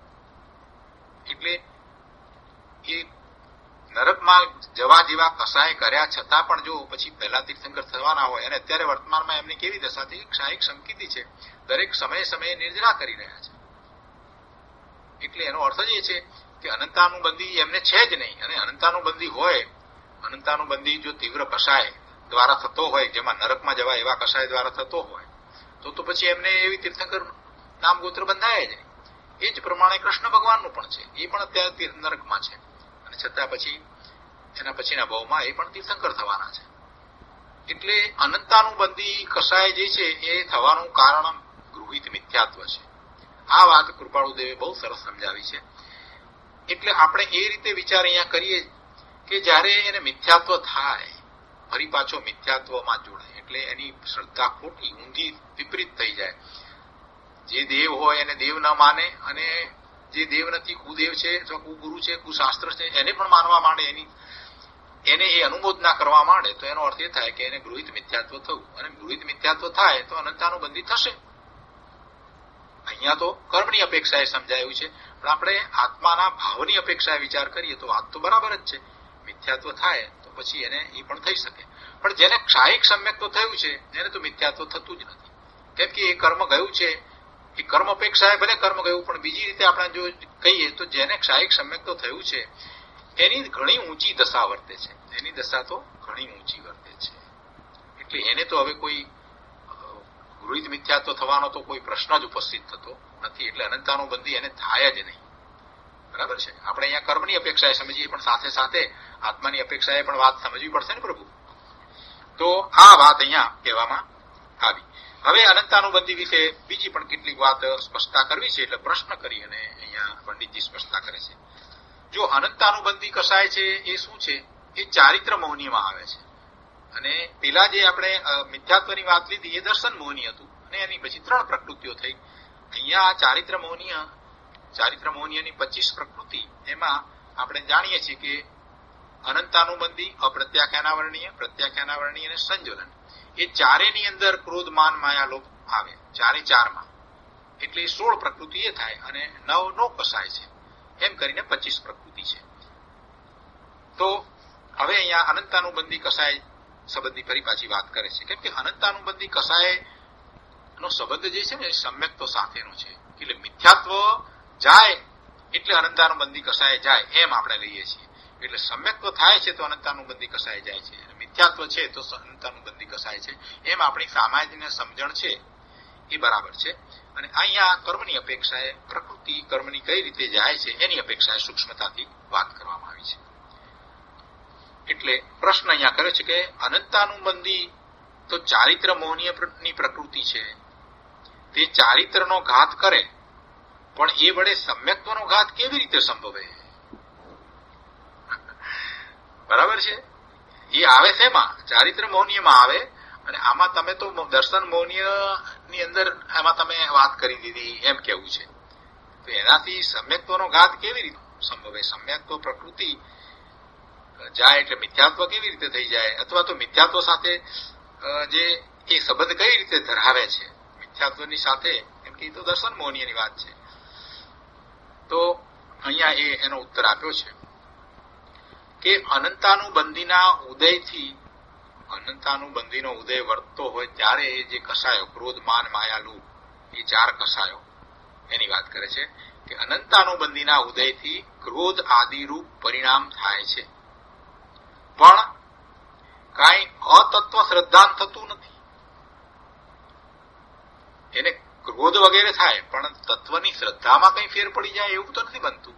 એટલે એ નરકમાં જવા જેવા કસાય કર્યા છતાં પણ જો પછી પહેલા તીર્થંકર થવાના હોય, અને અત્યારે વર્તમાનમાં એમની કેવી દશા થઈ, ક્ષાયિક સંકિતિ છે, દરેક સમયે સમયે નિર્જરા કરી રહ્યા છે. એટલે એનો અર્થ જ એ છે કે અનંતાનુબંધી એમને છે જ નહીં. અને અનંતાનુબંધી હોય, અનંતાનુબંધી જો તીવ્ર કષાય દ્વારા થતો હોય, જેમાં નરકમાં જવા એવા કષાય દ્વારા થતો હોય, તો તો પછી એમને એવી તીર્થંકર નામ ગોત્ર બંધાય જાય. એ જ પ્રમાણે કૃષ્ણ ભગવાનનું પણ છે. એ પણ અત્યારે નરકમાં છે, અને છતાં પછી એના પછીના ભાવમાં એ પણ તીર્થંકર થવાના છે. એટલે અનંતાનુબંધી કષાય જે છે એ થવાનું કારણ ગૃહિત મિથ્યાત્વ છે. આ વાત કૃપાળુદેવે બહુ સરસ સમજાવી છે. એટલે આપણે એ રીતે વિચાર અહીંયા કરીએ કે જયારે એને મિથ્યાત્વ થાય, ફરી પાછો મિથ્યાત્વમાં જોડાય, એટલે એની શ્રદ્ધા ખોટી, ઊંધી, વિપરીત થઈ જાય. જે દેવ હોય એને દેવ ન માને, અને જે દેવ નથી, કુદેવ છે અથવા કુગુરુ છે, કુશાસ્ત્ર છે, એને પણ માનવા માંડે, એની એને એ અનુમોદના કરવા માંડે, તો એનો અર્થ એ થાય કે એને ગૃહિત મિથ્યાત્વ થયું. અને ગૃહિત મિથ્યાત્વ થાય તો અનંતાનુબંધી થશે. અહીંયા તો કર્મની અપેક્ષાએ સમજાયું છે, પણ આપણે આત્માના ભાવની અપેક્ષાએ વિચાર કરીએ તો વાત તો બરાબર જ છે. મિથ્યાત્વ થાય તો પછી એને એ પણ થઈ શકે. પણ જેને ક્ષાયિક સમ્યક તો થયું છે એને તો મિથ્યાત્વ થતું જ નથી. કેમ કે એ કર્મ ગયું છે, એ કર્મ અપેક્ષાએ ભલે કર્મ ગયું, પણ બીજી રીતે આપણે જો કહીએ તો જેને ક્ષાયિક સમ્યક તો થયું છે એની ઘણી ઊંચી દશા વર્તે છે. એની દશા તો ઘણી ઊંચી વર્તે છે. એટલે એને તો હવે કોઈ ગૃહિત મિથ્યાત્વ થવાનો તો કોઈ પ્રશ્ન જ ઉપસ્થિત થતો નથી. એટલે અનંતાનુબંધી એને થાય જ નહીં. બરાબર છે. આપણે અહીંયા કર્મની અપેક્ષાએ સમજીએ, પણ સાથે સાથે આત્માની અપેક્ષાએ પણ વાત સમજવી પડશે ને પ્રભુ. તો આ વાત અહીંયા કહેવામાં આવી. હવે અનંતાનુબંધી વિશે બીજી પણ કેટલીક વાત સ્પષ્ટતા કરવી છે, એટલે પ્રશ્ન કરી અને અહીંયા પંડિતજી સ્પષ્ટતા કરે છે. જો અનંતાનુબંધી કસાય છે એ શું છે, એ ચારિત્ર મૌનીમાં આવે છે. અને પેલા જે આપણે મિથ્યાત્વની વાત લીધી એ દર્શન મૌની હતું, અને એની પછી ત્રણ પ્રકૃતિઓ થઈ. અહીંયા ચારિત્ર મૌનીય ચારિત્ર મૌનીયની પચીસ પ્રકૃતિ, એમાં આપણે જાણીએ છીએ કે અનંતાનુબંધી, અપ્રત્યાખ્યાનાવરણીય, પ્રત્યાખ્યાનાવરણીય અને સંજોલન, એ ચારેની અંદર ક્રોધ, માન, માયા, લોભ આવે. ચારે ચારમાં એટલે સોળ પ્રકૃતિ એ થાય, અને નવ નો કસાય છે. એમ કરીને પચીસ પ્રકૃતિ છે. તો હવે અહીંયા અનંતાનુબંધી કસાય સંબંધી ફરી પાછી વાત કરે છે. કેમ કે અનંતાનુબંધી કસાય નો સંબંધ જે છે ને એ સમ્યક્તો સાથેનો છે. એટલે મિથ્યાત્વ જાય એટલે અનંતાનુબંધી કસાય જાય એમ આપણે લઈએ છીએ. એટલે સમ્યક્ત્વ થાય છે તો અનંતાનુબંધી કસાય જાય છે, અને મિથ્યાત્વ છે તો અનંતાનુબંધી કસાય છે. એમ આપણી સામાન્ય સમજણ છે એ બરાબર છે. અને અહીંયા કર્મની અપેક્ષાએ, પ્રકૃતિ કર્મની કઈ રીતે જાય છે એની અપેક્ષાએ સૂક્ષ્મતાથી વાત કરવામાં આવી છે. એટલે પ્રશ્ન અહીંયા કરે છે કે અનંતાનુબંધી તો ચારિત્ર મૌનીયની પ્રકૃતિ છે, તે ચારિત્રનો ઘાત કરે, પણ એ વડે સમ્યક્ત્વનો ઘાત કેવી રીતે સંભવે? બરાબર છે. એ આવે છે એમાં ચારિત્ર મૌનીયમાં આવે, અને આમાં તમે તો દર્શન મૌનીય ની અંદર એમાં તમે વાત કરી દીધી એમ કેવું છે. તો એનાથી સમ્યક્ત્વનો ઘાત કેવી રીતે સંભવે? સમ્યક્ત્વ પ્રકૃતિ જાય એટલે મિથ્યાત્વ કેવી રીતે થઈ જાય? અથવા તો મિથ્યાત્વ સાથે જે એ સંબંધ કઈ રીતે ધરાવે છે મિથ્યાત્વની સાથે? એમ કે તો દર્શન મૌનીયની વાત છે. તો અહીંયા એ એનો ઉત્તર આપ્યો છે કે અનંતાનુબંધીના ઉદયથી, અનંતાનુબંધીનો ઉદય વર્તતો હોય ત્યારે એ જે કસાયો, ક્રોધ, માન, માયા, લોભ, એ ચાર કસાયો એની વાત કરે છે કે અનંતાનુબંધીના ઉદયથી ક્રોધ આદિરૂપ પરિણામ થાય છે, પણ કાંઈ અતત્વ શ્રદ્ધાન થતું નથી. એને ક્રોધ વગેરે થાય પણ તત્વની શ્રદ્ધામાં કઈ ફેર પડી જાય એવું તો નથી બનતું.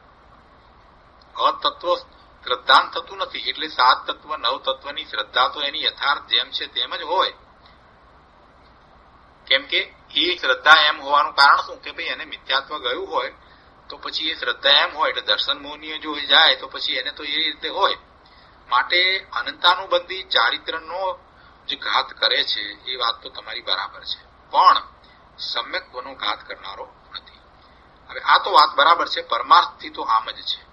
અતત્વ શ્રદ્ધાન થતું નથી. એટલે સાત તત્વ, નવ તત્વની શ્રદ્ધા તો એની યથાર્થ જેમ છે તેમ જ હોય. કેમ કે એ શ્રદ્ધા એમ હોવાનું કારણ શું કે ભાઈ એને મિથ્યાત્વ ગયું હોય તો પછી એ શ્રદ્ધા એમ હોય એટલે દર્શન મોહનીય જો જાય તો પછી એને તો એ રીતે હોય. માટે અનંતાનુબંધી ચારિત્રનો જે ઘાત કરે છે એ વાત તો તમારી બરાબર છે, પણ સમ્યક્ત્વનો ઘાત કરનારો નથી. હવે આ તો વાત બરાબર છે, પરમાર્થથી તો આમ જ છે.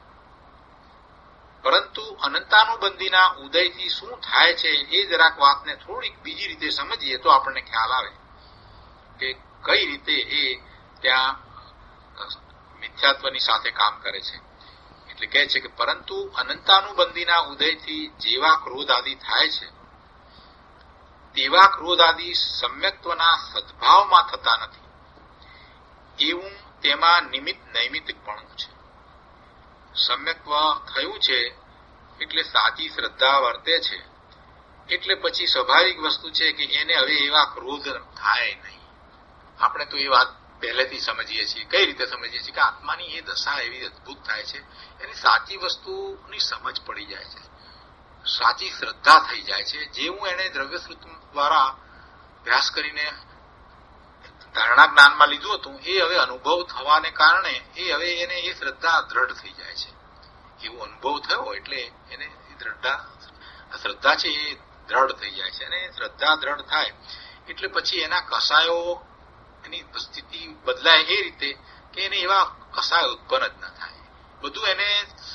પરંતુ અનંતાનુબંધીના ઉદયથી શું થાય છે એ જરાક વાતને થોડીક બીજી રીતે સમજીએ તો આપણને ખ્યાલ આવે કે કઈ રીતે એ ત્યાં મિથ્યાત્વની સાથે કામ કરે છે. એટલે કહે છે કે પરંતુ અનંતાનુબંધીના ઉદયથી જેવા ક્રોધ આદિ થાય છે તેવા ક્રોધ આદિ સમ્યક્ત્વના સદભાવમાં થતા નથી, એવું તેમાં નિમિત્ત નૈમિત્તિકપણું છે. સમ્યક્ત્વ થયું છે એટલે સાચી શ્રદ્ધા વર્તે છે, એટલે પછી સ્વાભાવિક વસ્તુ છે કે એને હવે એવા ક્રોધ થાય નહીં. આપણે તો એ વાત પહેલેથી સમજીએ છીએ. કઈ રીતે સમજીએ છીએ કે આત્માની એ દશા એવી અદભુત થાય છે, એની સાચી વસ્તુની સમજ પડી જાય છે, સાચી શ્રદ્ધા થઈ જાય છે. જેવું એને દ્રવ્યશ્રુત દ્વારા અભ્યાસ કરીને ધારણા જ્ઞાનમાં લીધું હતું એ હવે અનુભવ થવાને કારણે એ હવે એને એ શ્રદ્ધા દ્રઢ થઈ જાય છે. એવો અનુભવ થયો એટલે એને દ્રઢા શ્રદ્ધા છે એ દ્રઢ થઈ જાય છે. અને શ્રદ્ધા દ્રઢ થાય એટલે પછી એના કસાયો એની સ્થિતિ બદલાય એ રીતે કે એને એવા કસાય ઉત્પન્ન જ ન થાય. બધું એને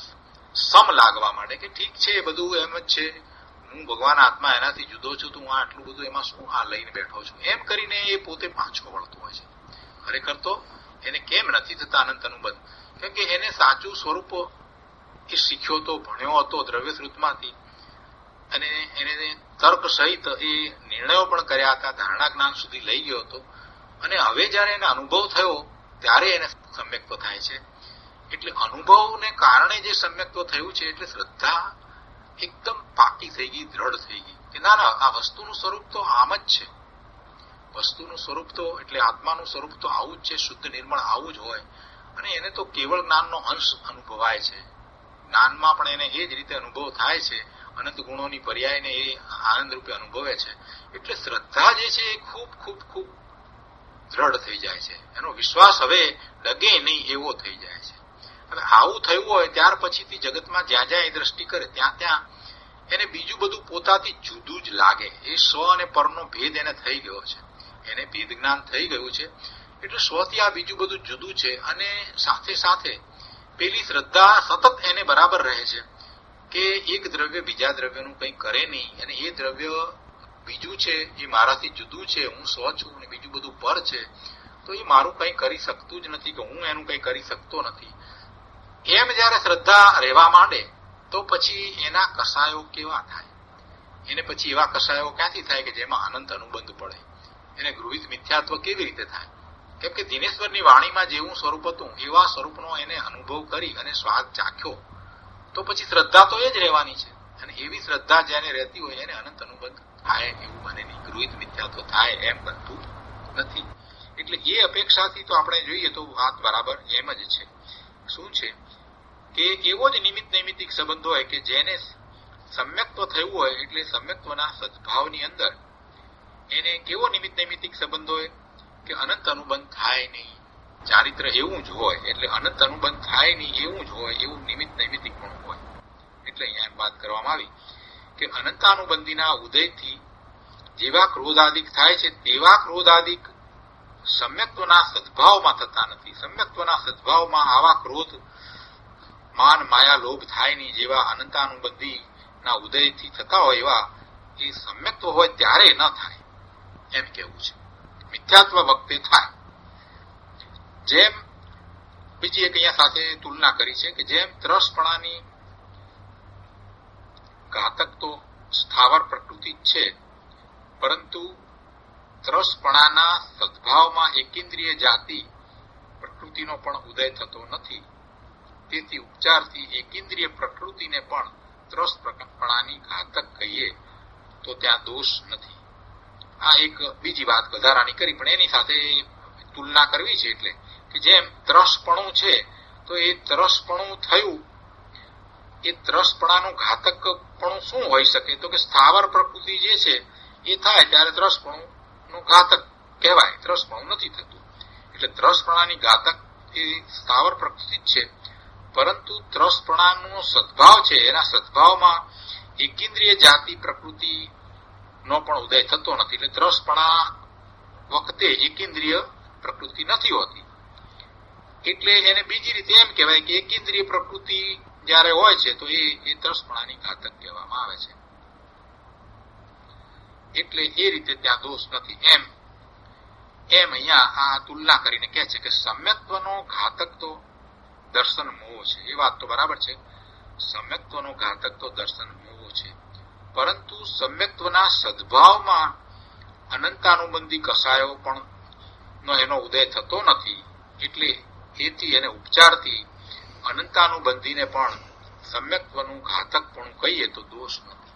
સમ લાગવા માંડે કે ઠીક છે, બધું એમ જ છે, હું ભગવાન આત્મા એનાથી જુદો છું, તો હું આટલું બધું એમાં શું આ લઈને બેઠો છું, એમ કરીને એ પોતે પાછો વળતો હોય છે. ખરેખર તો એને કેમ નથી થતા અનંત અનુબંધ? કેમ કે એને સાચું સ્વરૂપ એ શીખ્યો તો, ભણ્યો હતો દ્રવ્યશ્રુતમાંથી, અને એને તર્ક સહિત એ નિર્ણયો પણ કર્યા હતા, ધારણા જ્ઞાન સુધી લઈ ગયો હતો. અને હવે જયારે એને અનુભવ થયો ત્યારે એને સમ્યક્ત્વ થાય છે. એટલે અનુભવને કારણે જે સમ્યક્ત્વ થયું છે એટલે શ્રદ્ધા એકદમ પાકી થઈ ગઈ, દ્રઢ થઈ ગઈ કે ના ના આ વસ્તુનું સ્વરૂપ તો આમ જ છે. વસ્તુનું સ્વરૂપ તો એટલે આત્માનું સ્વરૂપ તો આવું જ છે, શુદ્ધ નિર્મળ આવું જ હોય. અને એને તો કેવળ જ્ઞાનનો અંશ અનુભવાય છે. જ્ઞાનમાં પણ એને એ જ રીતે અનુભવ થાય છે, અનંત ગુણોની પર્યાયને એ આનંદ રૂપે અનુભવે છે. એટલે શ્રદ્ધા જે છે એ ખૂબ ખૂબ ખૂબ દ્રઢ થઈ જાય છે. એનો વિશ્વાસ હવે ડગે નહીં એવો થઈ જાય છે. હવે આવું થયું હોય ત્યાર પછીથી જગતમાં જ્યાં જ્યાં એ દ્રષ્ટિ કરે ત્યાં ત્યાં એને બીજું બધું પોતાથી જુદું જ લાગે. એ સ્વ અને પરનો ભેદ એને થઈ ગયો છે, એને ભેદ જ્ઞાન થઈ ગયું છે. એટલે સ્વથી આ બીજું બધું જુદું છે. અને સાથે સાથે પેલી શ્રદ્ધા સતત એને બરાબર રહે છે કે એક દ્રવ્ય બીજા દ્રવ્યનું કંઈ કરે નહીં, અને એ દ્રવ્ય બીજું છે એ મારાથી જુદું છે, હું સ્વ છું અને બીજું બધું પર છે, તો એ મારું કંઈ કરી શકતું જ નથી કે હું એનું કંઈ કરી શકતો નથી. એમ જયારે શ્રદ્ધા રહેવા માંડે તો પછી એના કસાયો કેવા થાય? એને પછી એવા કસાયો ક્યાંથી થાય કે જેમાં અનંત અનુબંધ પડે? એને ગૃહિત મિથ્યાત્વ કેવી રીતે થાય? કેમ કે દિનેશ્વરની વાણીમાં જેવું સ્વરૂપ હતું એવા સ્વરૂપનો એને અનુભવ કરી અને સ્વાદ ચાખ્યો, તો પછી શ્રદ્ધા તો એ જ રહેવાની છે. અને એવી શ્રદ્ધા જેને રહેતી હોય એને અનંત અનુબંધ થાય એવું બને નહીં, ગૃહિત મિથ્યાત્વ થાય એમ બનતું નથી. એટલે એ અપેક્ષાથી તો આપણે જોઈએ તો વાત બરાબર એમ જ છે. શું છે કે એવો જ નિમિત્ત નૈમિત્તિક સંબંધ હોય કે જેને સમ્યક્ત્વ થયું હોય એટલે સમ્યક્ત્વના સદભાવની અંદર એને કેવો નિમિત્ત નૈમિત્તિક સંબંધ હોય કે અનંત અનુબંધ થાય નહીં. ચારિત્ર એવું જ હોય એટલે અનંત અનુબંધ થાય નહીં એવું જ હોય, એવું નિમિત્ત નૈમિત્તિક પણ હોય. એટલે અહીંયા વાત કરવામાં આવી કે અનંતાનુબંધીના ઉદયથી જેવા ક્રોધાદિક થાય છે તેવા ક્રોધાદિક સમ્યક્ત્વના સદભાવમાં થતા નથી. સમ્યક્ત્વના સદભાવમાં આવા ક્રોધ, માન, માયા, લોભ થાય નહીં. જેવા અનંતાનુબંધી ના ઉદયથી થતા હોય એવા એ સમ્યક્ત્વ હોય ત્યારે ન થાય એમ કેવું છે. મિથ્યાત્વ વખતે થાય. જેમ બીજી એક અહીંયા સાથે તુલના કરી છે કે જેમ ત્રસપણાની ઘાતક તો સ્થાવર પ્રકૃતિ જ છે, પરંતુ ત્રસપણાના સદભાવમાં એકેન્દ્રિય જાતિ પ્રકૃતિનો પણ ઉદય થતો નથી. તેથી ઉપચારથી એકેન્દ્રિય પ્રકૃતિને પણ ત્રસપણાની ઘાતક કહીએ તો ત્યાં દોષ નથી. આ એક બીજી વાત વધારાની કરી, પણ એની સાથે તુલના કરવી છે. એટલે કે જેમ ત્રસપણું છે તો એ ત્રસપણું થયું, એ ત્રસપણાનું ઘાતકપણું શું હોઈ શકે? તો કે સ્થાવર પ્રકૃતિ જે છે એ થાય ત્યારે ત્રસપણું નું ઘાતક કહેવાય, ત્રસપણું નથી થતું. એટલે ત્રસપણાની ઘાતક એ સ્થાવર પ્રકૃતિ જ છે, પરંતુ ત્રસપણાનો સદભાવ છે, એના સદભાવમાં એકેન્દ્રિય જાતિ પ્રકૃતિ નો પણ ઉદય થતો નથી. એટલે ત્રસપણા વખતે એકેન્દ્રિય પ્રકૃતિ નથી હોતી. એટલે એને બીજી રીતે એમ કહેવાય કે એકેન્દ્રિય પ્રકૃતિ જયારે હોય છે તો એ એ ત્રસપણાની ઘાતક કહેવામાં આવે છે. એટલે એ રીતે ત્યાં દોષ નથી. એમ એમ અહીંયા આ તુલના કરીને કહે છે કે સમ્યક્ત્વનો ઘાતક તો દર્શન મોહ છે. એ વાત તો બરાબર છે, સમ્યક્ત્વનો ઘાતક તો દર્શન મોહ છે, પરંતુ સમ્યક્ત્વના સદભાવમાં અનંતાનુબંધી કસાયો પણ નો એનો ઉદય થતો નથી. એટલે એથી એને ઉપચારથી અનંતાનુબંધીને પણ સમ્યક્ત્વનું ઘાતક પણ કહીએ તો દોષ નથી.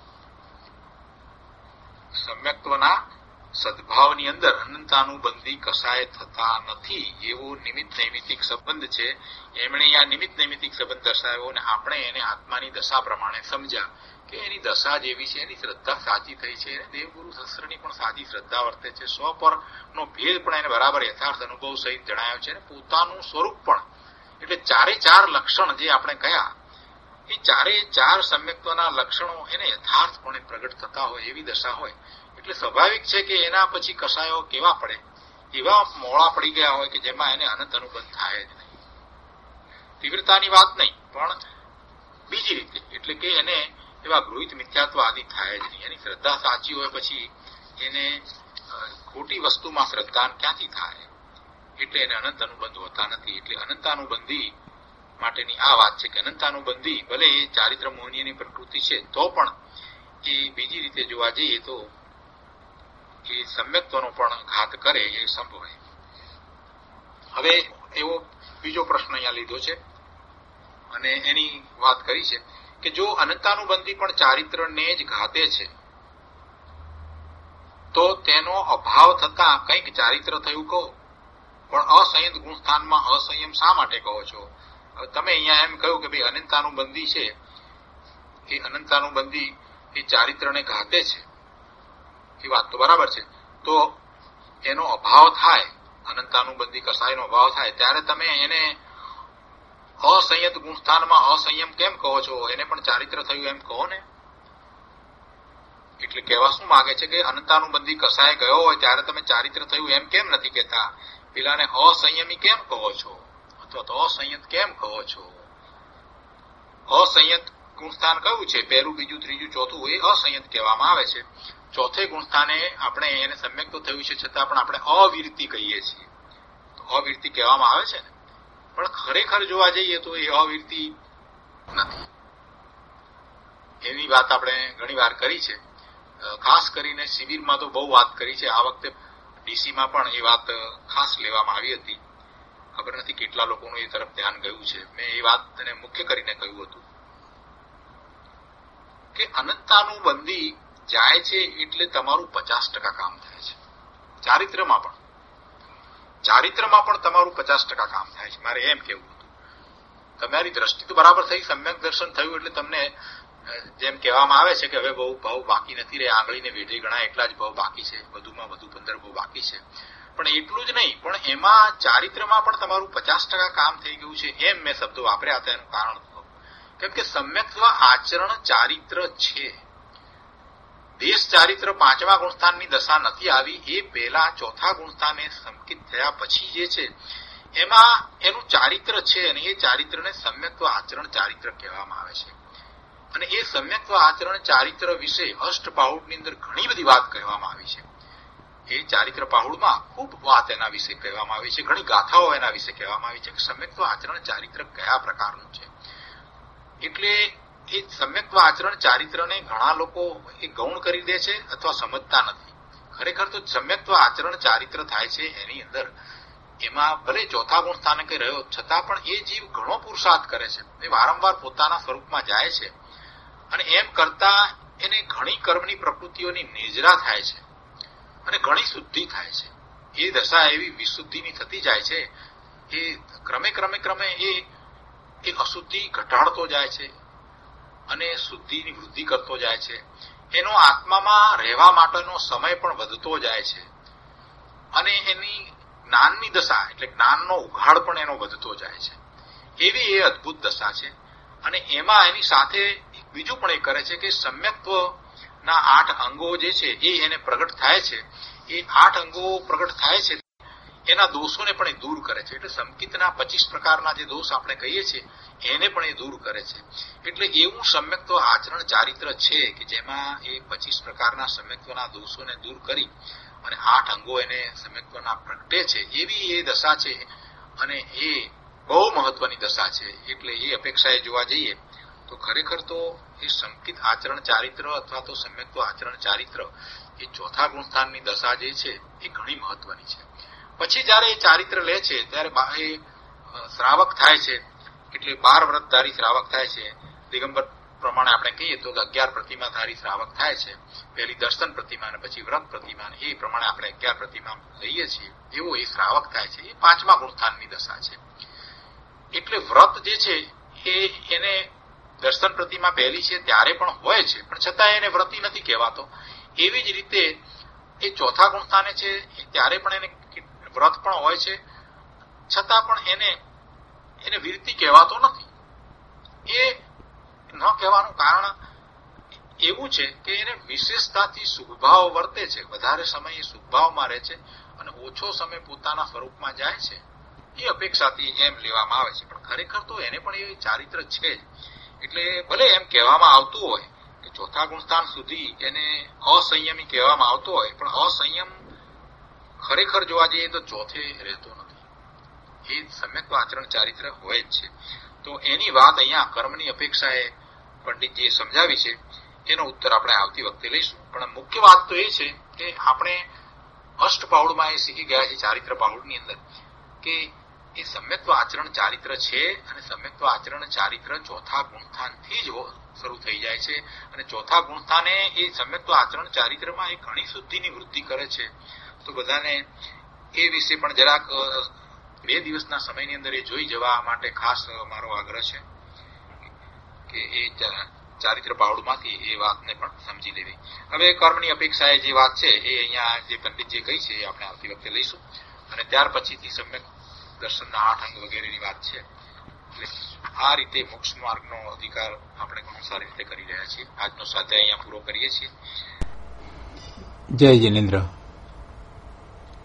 સમ્યક્ત્વના સદભાવની અંદર અનંતાનુબંધી કસાય થતા નથી એવો નિમિત્ત નૈમિતિક સંબંધ છે. એમણે આ નિમિત્ત નૈમિતિક સંબંધ દર્શાવ્યો અને આપણે એને આત્માની દશા પ્રમાણે સમજ્યા કે એની દશા જેવી છે, એની શ્રદ્ધા સાચી થઈ છે, દેવગુરુ શાસ્ત્રની પણ સાચી શ્રદ્ધા વર્તે છે, સ્વ પર નો ભેદ પણ એને બરાબર યથાર્થ અનુભવ સહિત જણાયો છે, અને પોતાનું સ્વરૂપ પણ. એટલે ચારે ચાર લક્ષણ જે આપણે કયા એ ચારે ચાર સમ્યક્ત્વના લક્ષણો એને યથાર્થપણે પ્રગટ થતા હોય એવી દશા હોય. એટલે સ્વાભાવિક છે કે એના પછી કસાયો કેવા પડે, એવા મોળા પડી ગયા હોય કે જેમાં એને અનંત અનુબંધ થાય જ નહીં. તીવ્રતાની વાત નહીં, પણ બીજી રીતે, એટલે કે એને એવા ગૃહિત મિથ્યાત્વ આદિ થાય જ નહીં. એની શ્રદ્ધા સાચી હોય પછી એને ખોટી વસ્તુમાં શ્રદ્ધા ક્યાંથી થાય? એટલે એને અનંત અનુબંધ હોતા નથી. એટલે અનંતાનુબંધી માટેની આ વાત છે કે અનંતાનુબંધી ભલે એ ચારિત્ર મોહનીયની પ્રકૃતિ છે તો પણ એ બીજી રીતે જોવા જઈએ તો એ સમ્યક્ત્વનો પણ ઘાત કરે એ સંભવે. હવે એવો બીજો પ્રશ્ન અહીંયા લીધો છે અને એની વાત કરી છે કે જો અનંતાનુબંધી પણ ચારિત્રને જ ઘાતે છે તો તેનો અભાવ થતા કંઈક ચારિત્ર થયું કહો, પણ અસંયત ગુણસ્થાનમાં અસંયમ શા માટે કહો છો? હવે તમે અહીંયા એમ કહ્યું કે ભાઈ અનંતાનુબંધી છે એ અનંતાનુબંધી એ ચારિત્રને ઘાતે છે, એ વાત તો બરાબર છે. તો એનો અભાવ થાય, અનંતાનુબંધી કસાયનો અભાવ થાય ત્યારે તમે એને અસંયત ગુણસ્થાનમાં અસંયમ કેમ કહો છો? એને પણ ચારિત્ર થયું એમ કહો ને. એટલે કહેવા શું માંગે છે કે અનંતાનુબંધી કસાય ગયો હોય ત્યારે તમે ચારિત્ર થયું એમ કેમ નથી કહેતા? પેલાને અસંયમી કેમ કહો છો, અથવા તો અસંયત કેમ કહો છો? અસંયત ગુણસ્થાન કયું છે? પહેલું, બીજું, ત્રીજું, ચોથું એ અસંયત કહેવામાં આવે છે. ચોથે ગુણસ્થાને આપણે એને સમ્યક તો થયું છે છતાં પણ આપણે અવિરતિ કહીએ છીએ, તો અવિરતિ કહેવામાં આવે છે ને. પણ ખરેખર જોવા જઈએ તો એ અવિરતિ નથી. એની વાત આપણે ઘણી વાર કરી છે, ખાસ કરીને શિબિરમાં તો બહુ વાત કરી છે. આ વખતે ડીસીમાં પણ એ વાત ખાસ લેવામાં આવી હતી. ખબર નથી કેટલા લોકોનું એ તરફ ધ્યાન ગયું છે. મેં એ વાતને મુખ્ય કરીને કહ્યું હતું કે અનંતાનુબંધી જાય છે એટલે તમારું પચાસ ટકા કામ થાય છે. ચારિત્રમાં પણ ચારિત્રમાં પણ તમારું પચાસ ટકા કામ થાય છે. મારે એમ કેવું હતું, તમારી દ્રષ્ટિ તો બરાબર થઈ, સમ્યક દર્શન થયું એટલે તમને જેમ કહેવામાં આવે છે કે હવે બહુ ભાવ બાકી નથી રહે, આંગળીને વેઢે ગણાય એટલા જ ભાવ બાકી છે, વધુમાં વધુ પંદર ભાવ બાકી છે. પણ એટલું જ નહીં, પણ એમાં ચારિત્રમાં પણ તમારું પચાસ ટકા કામ થઈ ગયું છે. એમ મેં શબ્દો વાપર્યા હતા. એનું કારણ કેમ કે સમ્યક્ત્વ આચરણ ચારિત્ર છે. દેશ ચારિત્ર પાંચમા ગુણસ્થાનની દશા નથી આવી એ પહેલા ચોથા ગુણસ્થાને સંકિત થયા પછી જે છે એમાં એનું ચારિત્ર છે, અને એ ચારિત્રને સમ્યક્ત્વ આચરણ ચારિત્ર કહેવામાં આવે છે. અને એ સમ્યક્ત્વ આચરણ ચારિત્ર વિશે અષ્ટપાહુડની અંદર ઘણી બધી વાત કહેવામાં આવી છે. એ ચારિત્ર પાહુડમાં ખૂબ વાત એના વિશે કહેવામાં આવી છે, ઘણી ગાથાઓ એના વિશે કહેવામાં આવી છે કે સમ્યક્ત્વ આચરણ ચારિત્ર કયા પ્રકારનું છે. એટલે એ સમ્યક્ત્વ આચરણ ચારિત્રને ઘણા લોકો એ ગૌણ કરી દે છે અથવા સમજતા નથી. ખરેખર તો સમ્યક્ત્વ આચરણ ચારિત્ર થાય છે એની અંદર એમાં ભલે ચોથા ગુણ સ્થાનકે રહ્યો છતાં પણ એ જીવ ઘણો પુરુષાર્થ કરે છે, એ વારંવાર પોતાના સ્વરૂપમાં જાય છે, અને એમ કરતા એને ઘણી કર્મની પ્રકૃતિઓની નેજરા થાય છે અને ઘણી શુદ્ધિ થાય છે. એ દશા એવી વિશુદ્ધિની થતી જાય છે, એ ક્રમે ક્રમે ક્રમે એ એ અશુદ્ધિ ઘટાડતો જાય છે અને શુદ્ધિની વૃદ્ધિ કરતો જાય છે. એનો આત્મામાં રહેવા માટેનો સમય પણ વધતો જાય છે. અને એની જ્ઞાનની દશા એટલે જ્ઞાનનો ઉઘાડ પણ એનો વધતો જાય છે. એવી એ અદભુત દશા છે. અને એમાં એની સાથે બીજું પણ એ કરે છે કે સમ્યક્ત્વના આઠ અંગો જે છે એ એને પ્રગટ થાય છે. એ આઠ અંગો પ્રગટ થાય છે એના દોષોને પણ એ દૂર કરે છે. એટલે સંકિતના પચીસ પ્રકારના જે દોષ આપણે કહીએ છીએ એને પણ એ દૂર કરે છે. એટલે એવું સમ્યક્ત્વ આચરણ ચારિત્ર છે કે જેમાં એ પચીસ પ્રકારના સમ્યક્ત્વના દોષોને દૂર કરી અને આઠ અંગો એને સમ્યક્ત્વના પ્રગટે છે. એવી એ દશા છે અને એ બહુ મહત્વની દશા છે. એટલે એ અપેક્ષાએ જોવા જઈએ તો ખરેખર તો એ સંકિત આચરણ ચારિત્ર અથવા તો સમ્યક્ત્વ આચરણ ચારિત્ર એ ચોથા ગુણસ્થાનની દશા જે છે એ ઘણી મહત્વની છે. પછી જયારે એ ચારિત્ર લે છે ત્યારે એ શ્રાવક થાય છે. એટલે બાર વ્રતધારી શ્રાવક થાય છે. દિગંબર પ્રમાણે આપણે કહીએ તો અગિયાર પ્રતિમાધારી શ્રાવક થાય છે. પહેલી દર્શન પ્રતિમા અને પછી વ્રત પ્રતિમા, એ પ્રમાણે આપણે અગિયાર પ્રતિમા લઈએ છીએ. એવો એ શ્રાવક થાય છે. એ પાંચમા ગુણસ્થાનની દશા છે. એટલે વ્રત જે છે એ એને દર્શન પ્રતિમા પહેલી છે ત્યારે પણ હોય છે, પણ છતાં એને વ્રતી નથી કહેવાતો. એવી જ રીતે એ ચોથા ગુણસ્થાને છે ત્યારે પણ એને વ્રત પણ હોય છે, છતાં પણ એને એને વિરતિ કહેવાતો નથી. એ ન કહેવાનું કારણ એવું છે કે એને વિશેષતાથી સુખભાવ વર્તે છે. વધારે સમય એ સુખભાવમાં રહે છે અને ઓછો સમય પોતાના સ્વરૂપમાં જાય છે. એ અપેક્ષાથી એમ લેવામાં આવે છે. પણ ખરેખર તો એને પણ એ ચારિત્ર છે જ. એટલે ભલે એમ કહેવામાં આવતું હોય કે ચોથા ગુણસ્થાન સુધી એને અસંયમી કહેવામાં આવતો હોય, પણ અસંયમ ખરેખર જોવા જઈએ તો ચોથે રહેતો નથી. એ સમ્યક્ત્વ આચરણ ચારિત્ર હોય જ છે. તો એની વાત અહીંયા કર્મની અપેક્ષાએ પંડિતજીએ સમજાવી છે. એનો ઉત્તર આપણે આવતી વખતે લઈશું. પણ મુખ્ય વાત તો એ છે કે આપણે અષ્ટ પાઉડમાં એ શીખી ગયા છે ચારિત્ર પાઉડની અંદર કે એ સમ્યક્ત્વ આચરણ ચારિત્ર છે અને સમ્યક્ત્વ આચરણ ચારિત્ર ચોથા ગુણસ્થાનથી જ શરૂ થઈ જાય છે. અને ચોથા ગુણસ્થાને એ સમ્યક્ત્વ આચરણ ચારિત્રમાં એ ઘણી શુદ્ધિની વૃદ્ધિ કરે છે. તો બધાને એ વિશે પણ જરાક બે દિવસના સમયની અંદર એ જોઈ જવા માટે ખાસ મારો આગ્રહ છે કે એ ચારિત્ર પાવડમાંથી એ વાતને પણ સમજી લેવી. હવે કર્મની અપેક્ષાએ જે વાત છે એ અહીંયા જે પંડિતજીએ કહી છે એ આપણે આવતી વખતે લઈશું. અને ત્યાર પછીથી સમ્યક દર્શનના આઠ અંગ વગેરેની વાત છે. એટલે આ રીતે મોક્ષ માર્ગનો અધિકાર આપણે ઘણું સારી રીતે કરી રહ્યા છીએ. આજનો સ્વાધ્યાય અહીંયા પૂરો કરીએ છીએ. જય જિનેન્દ્ર.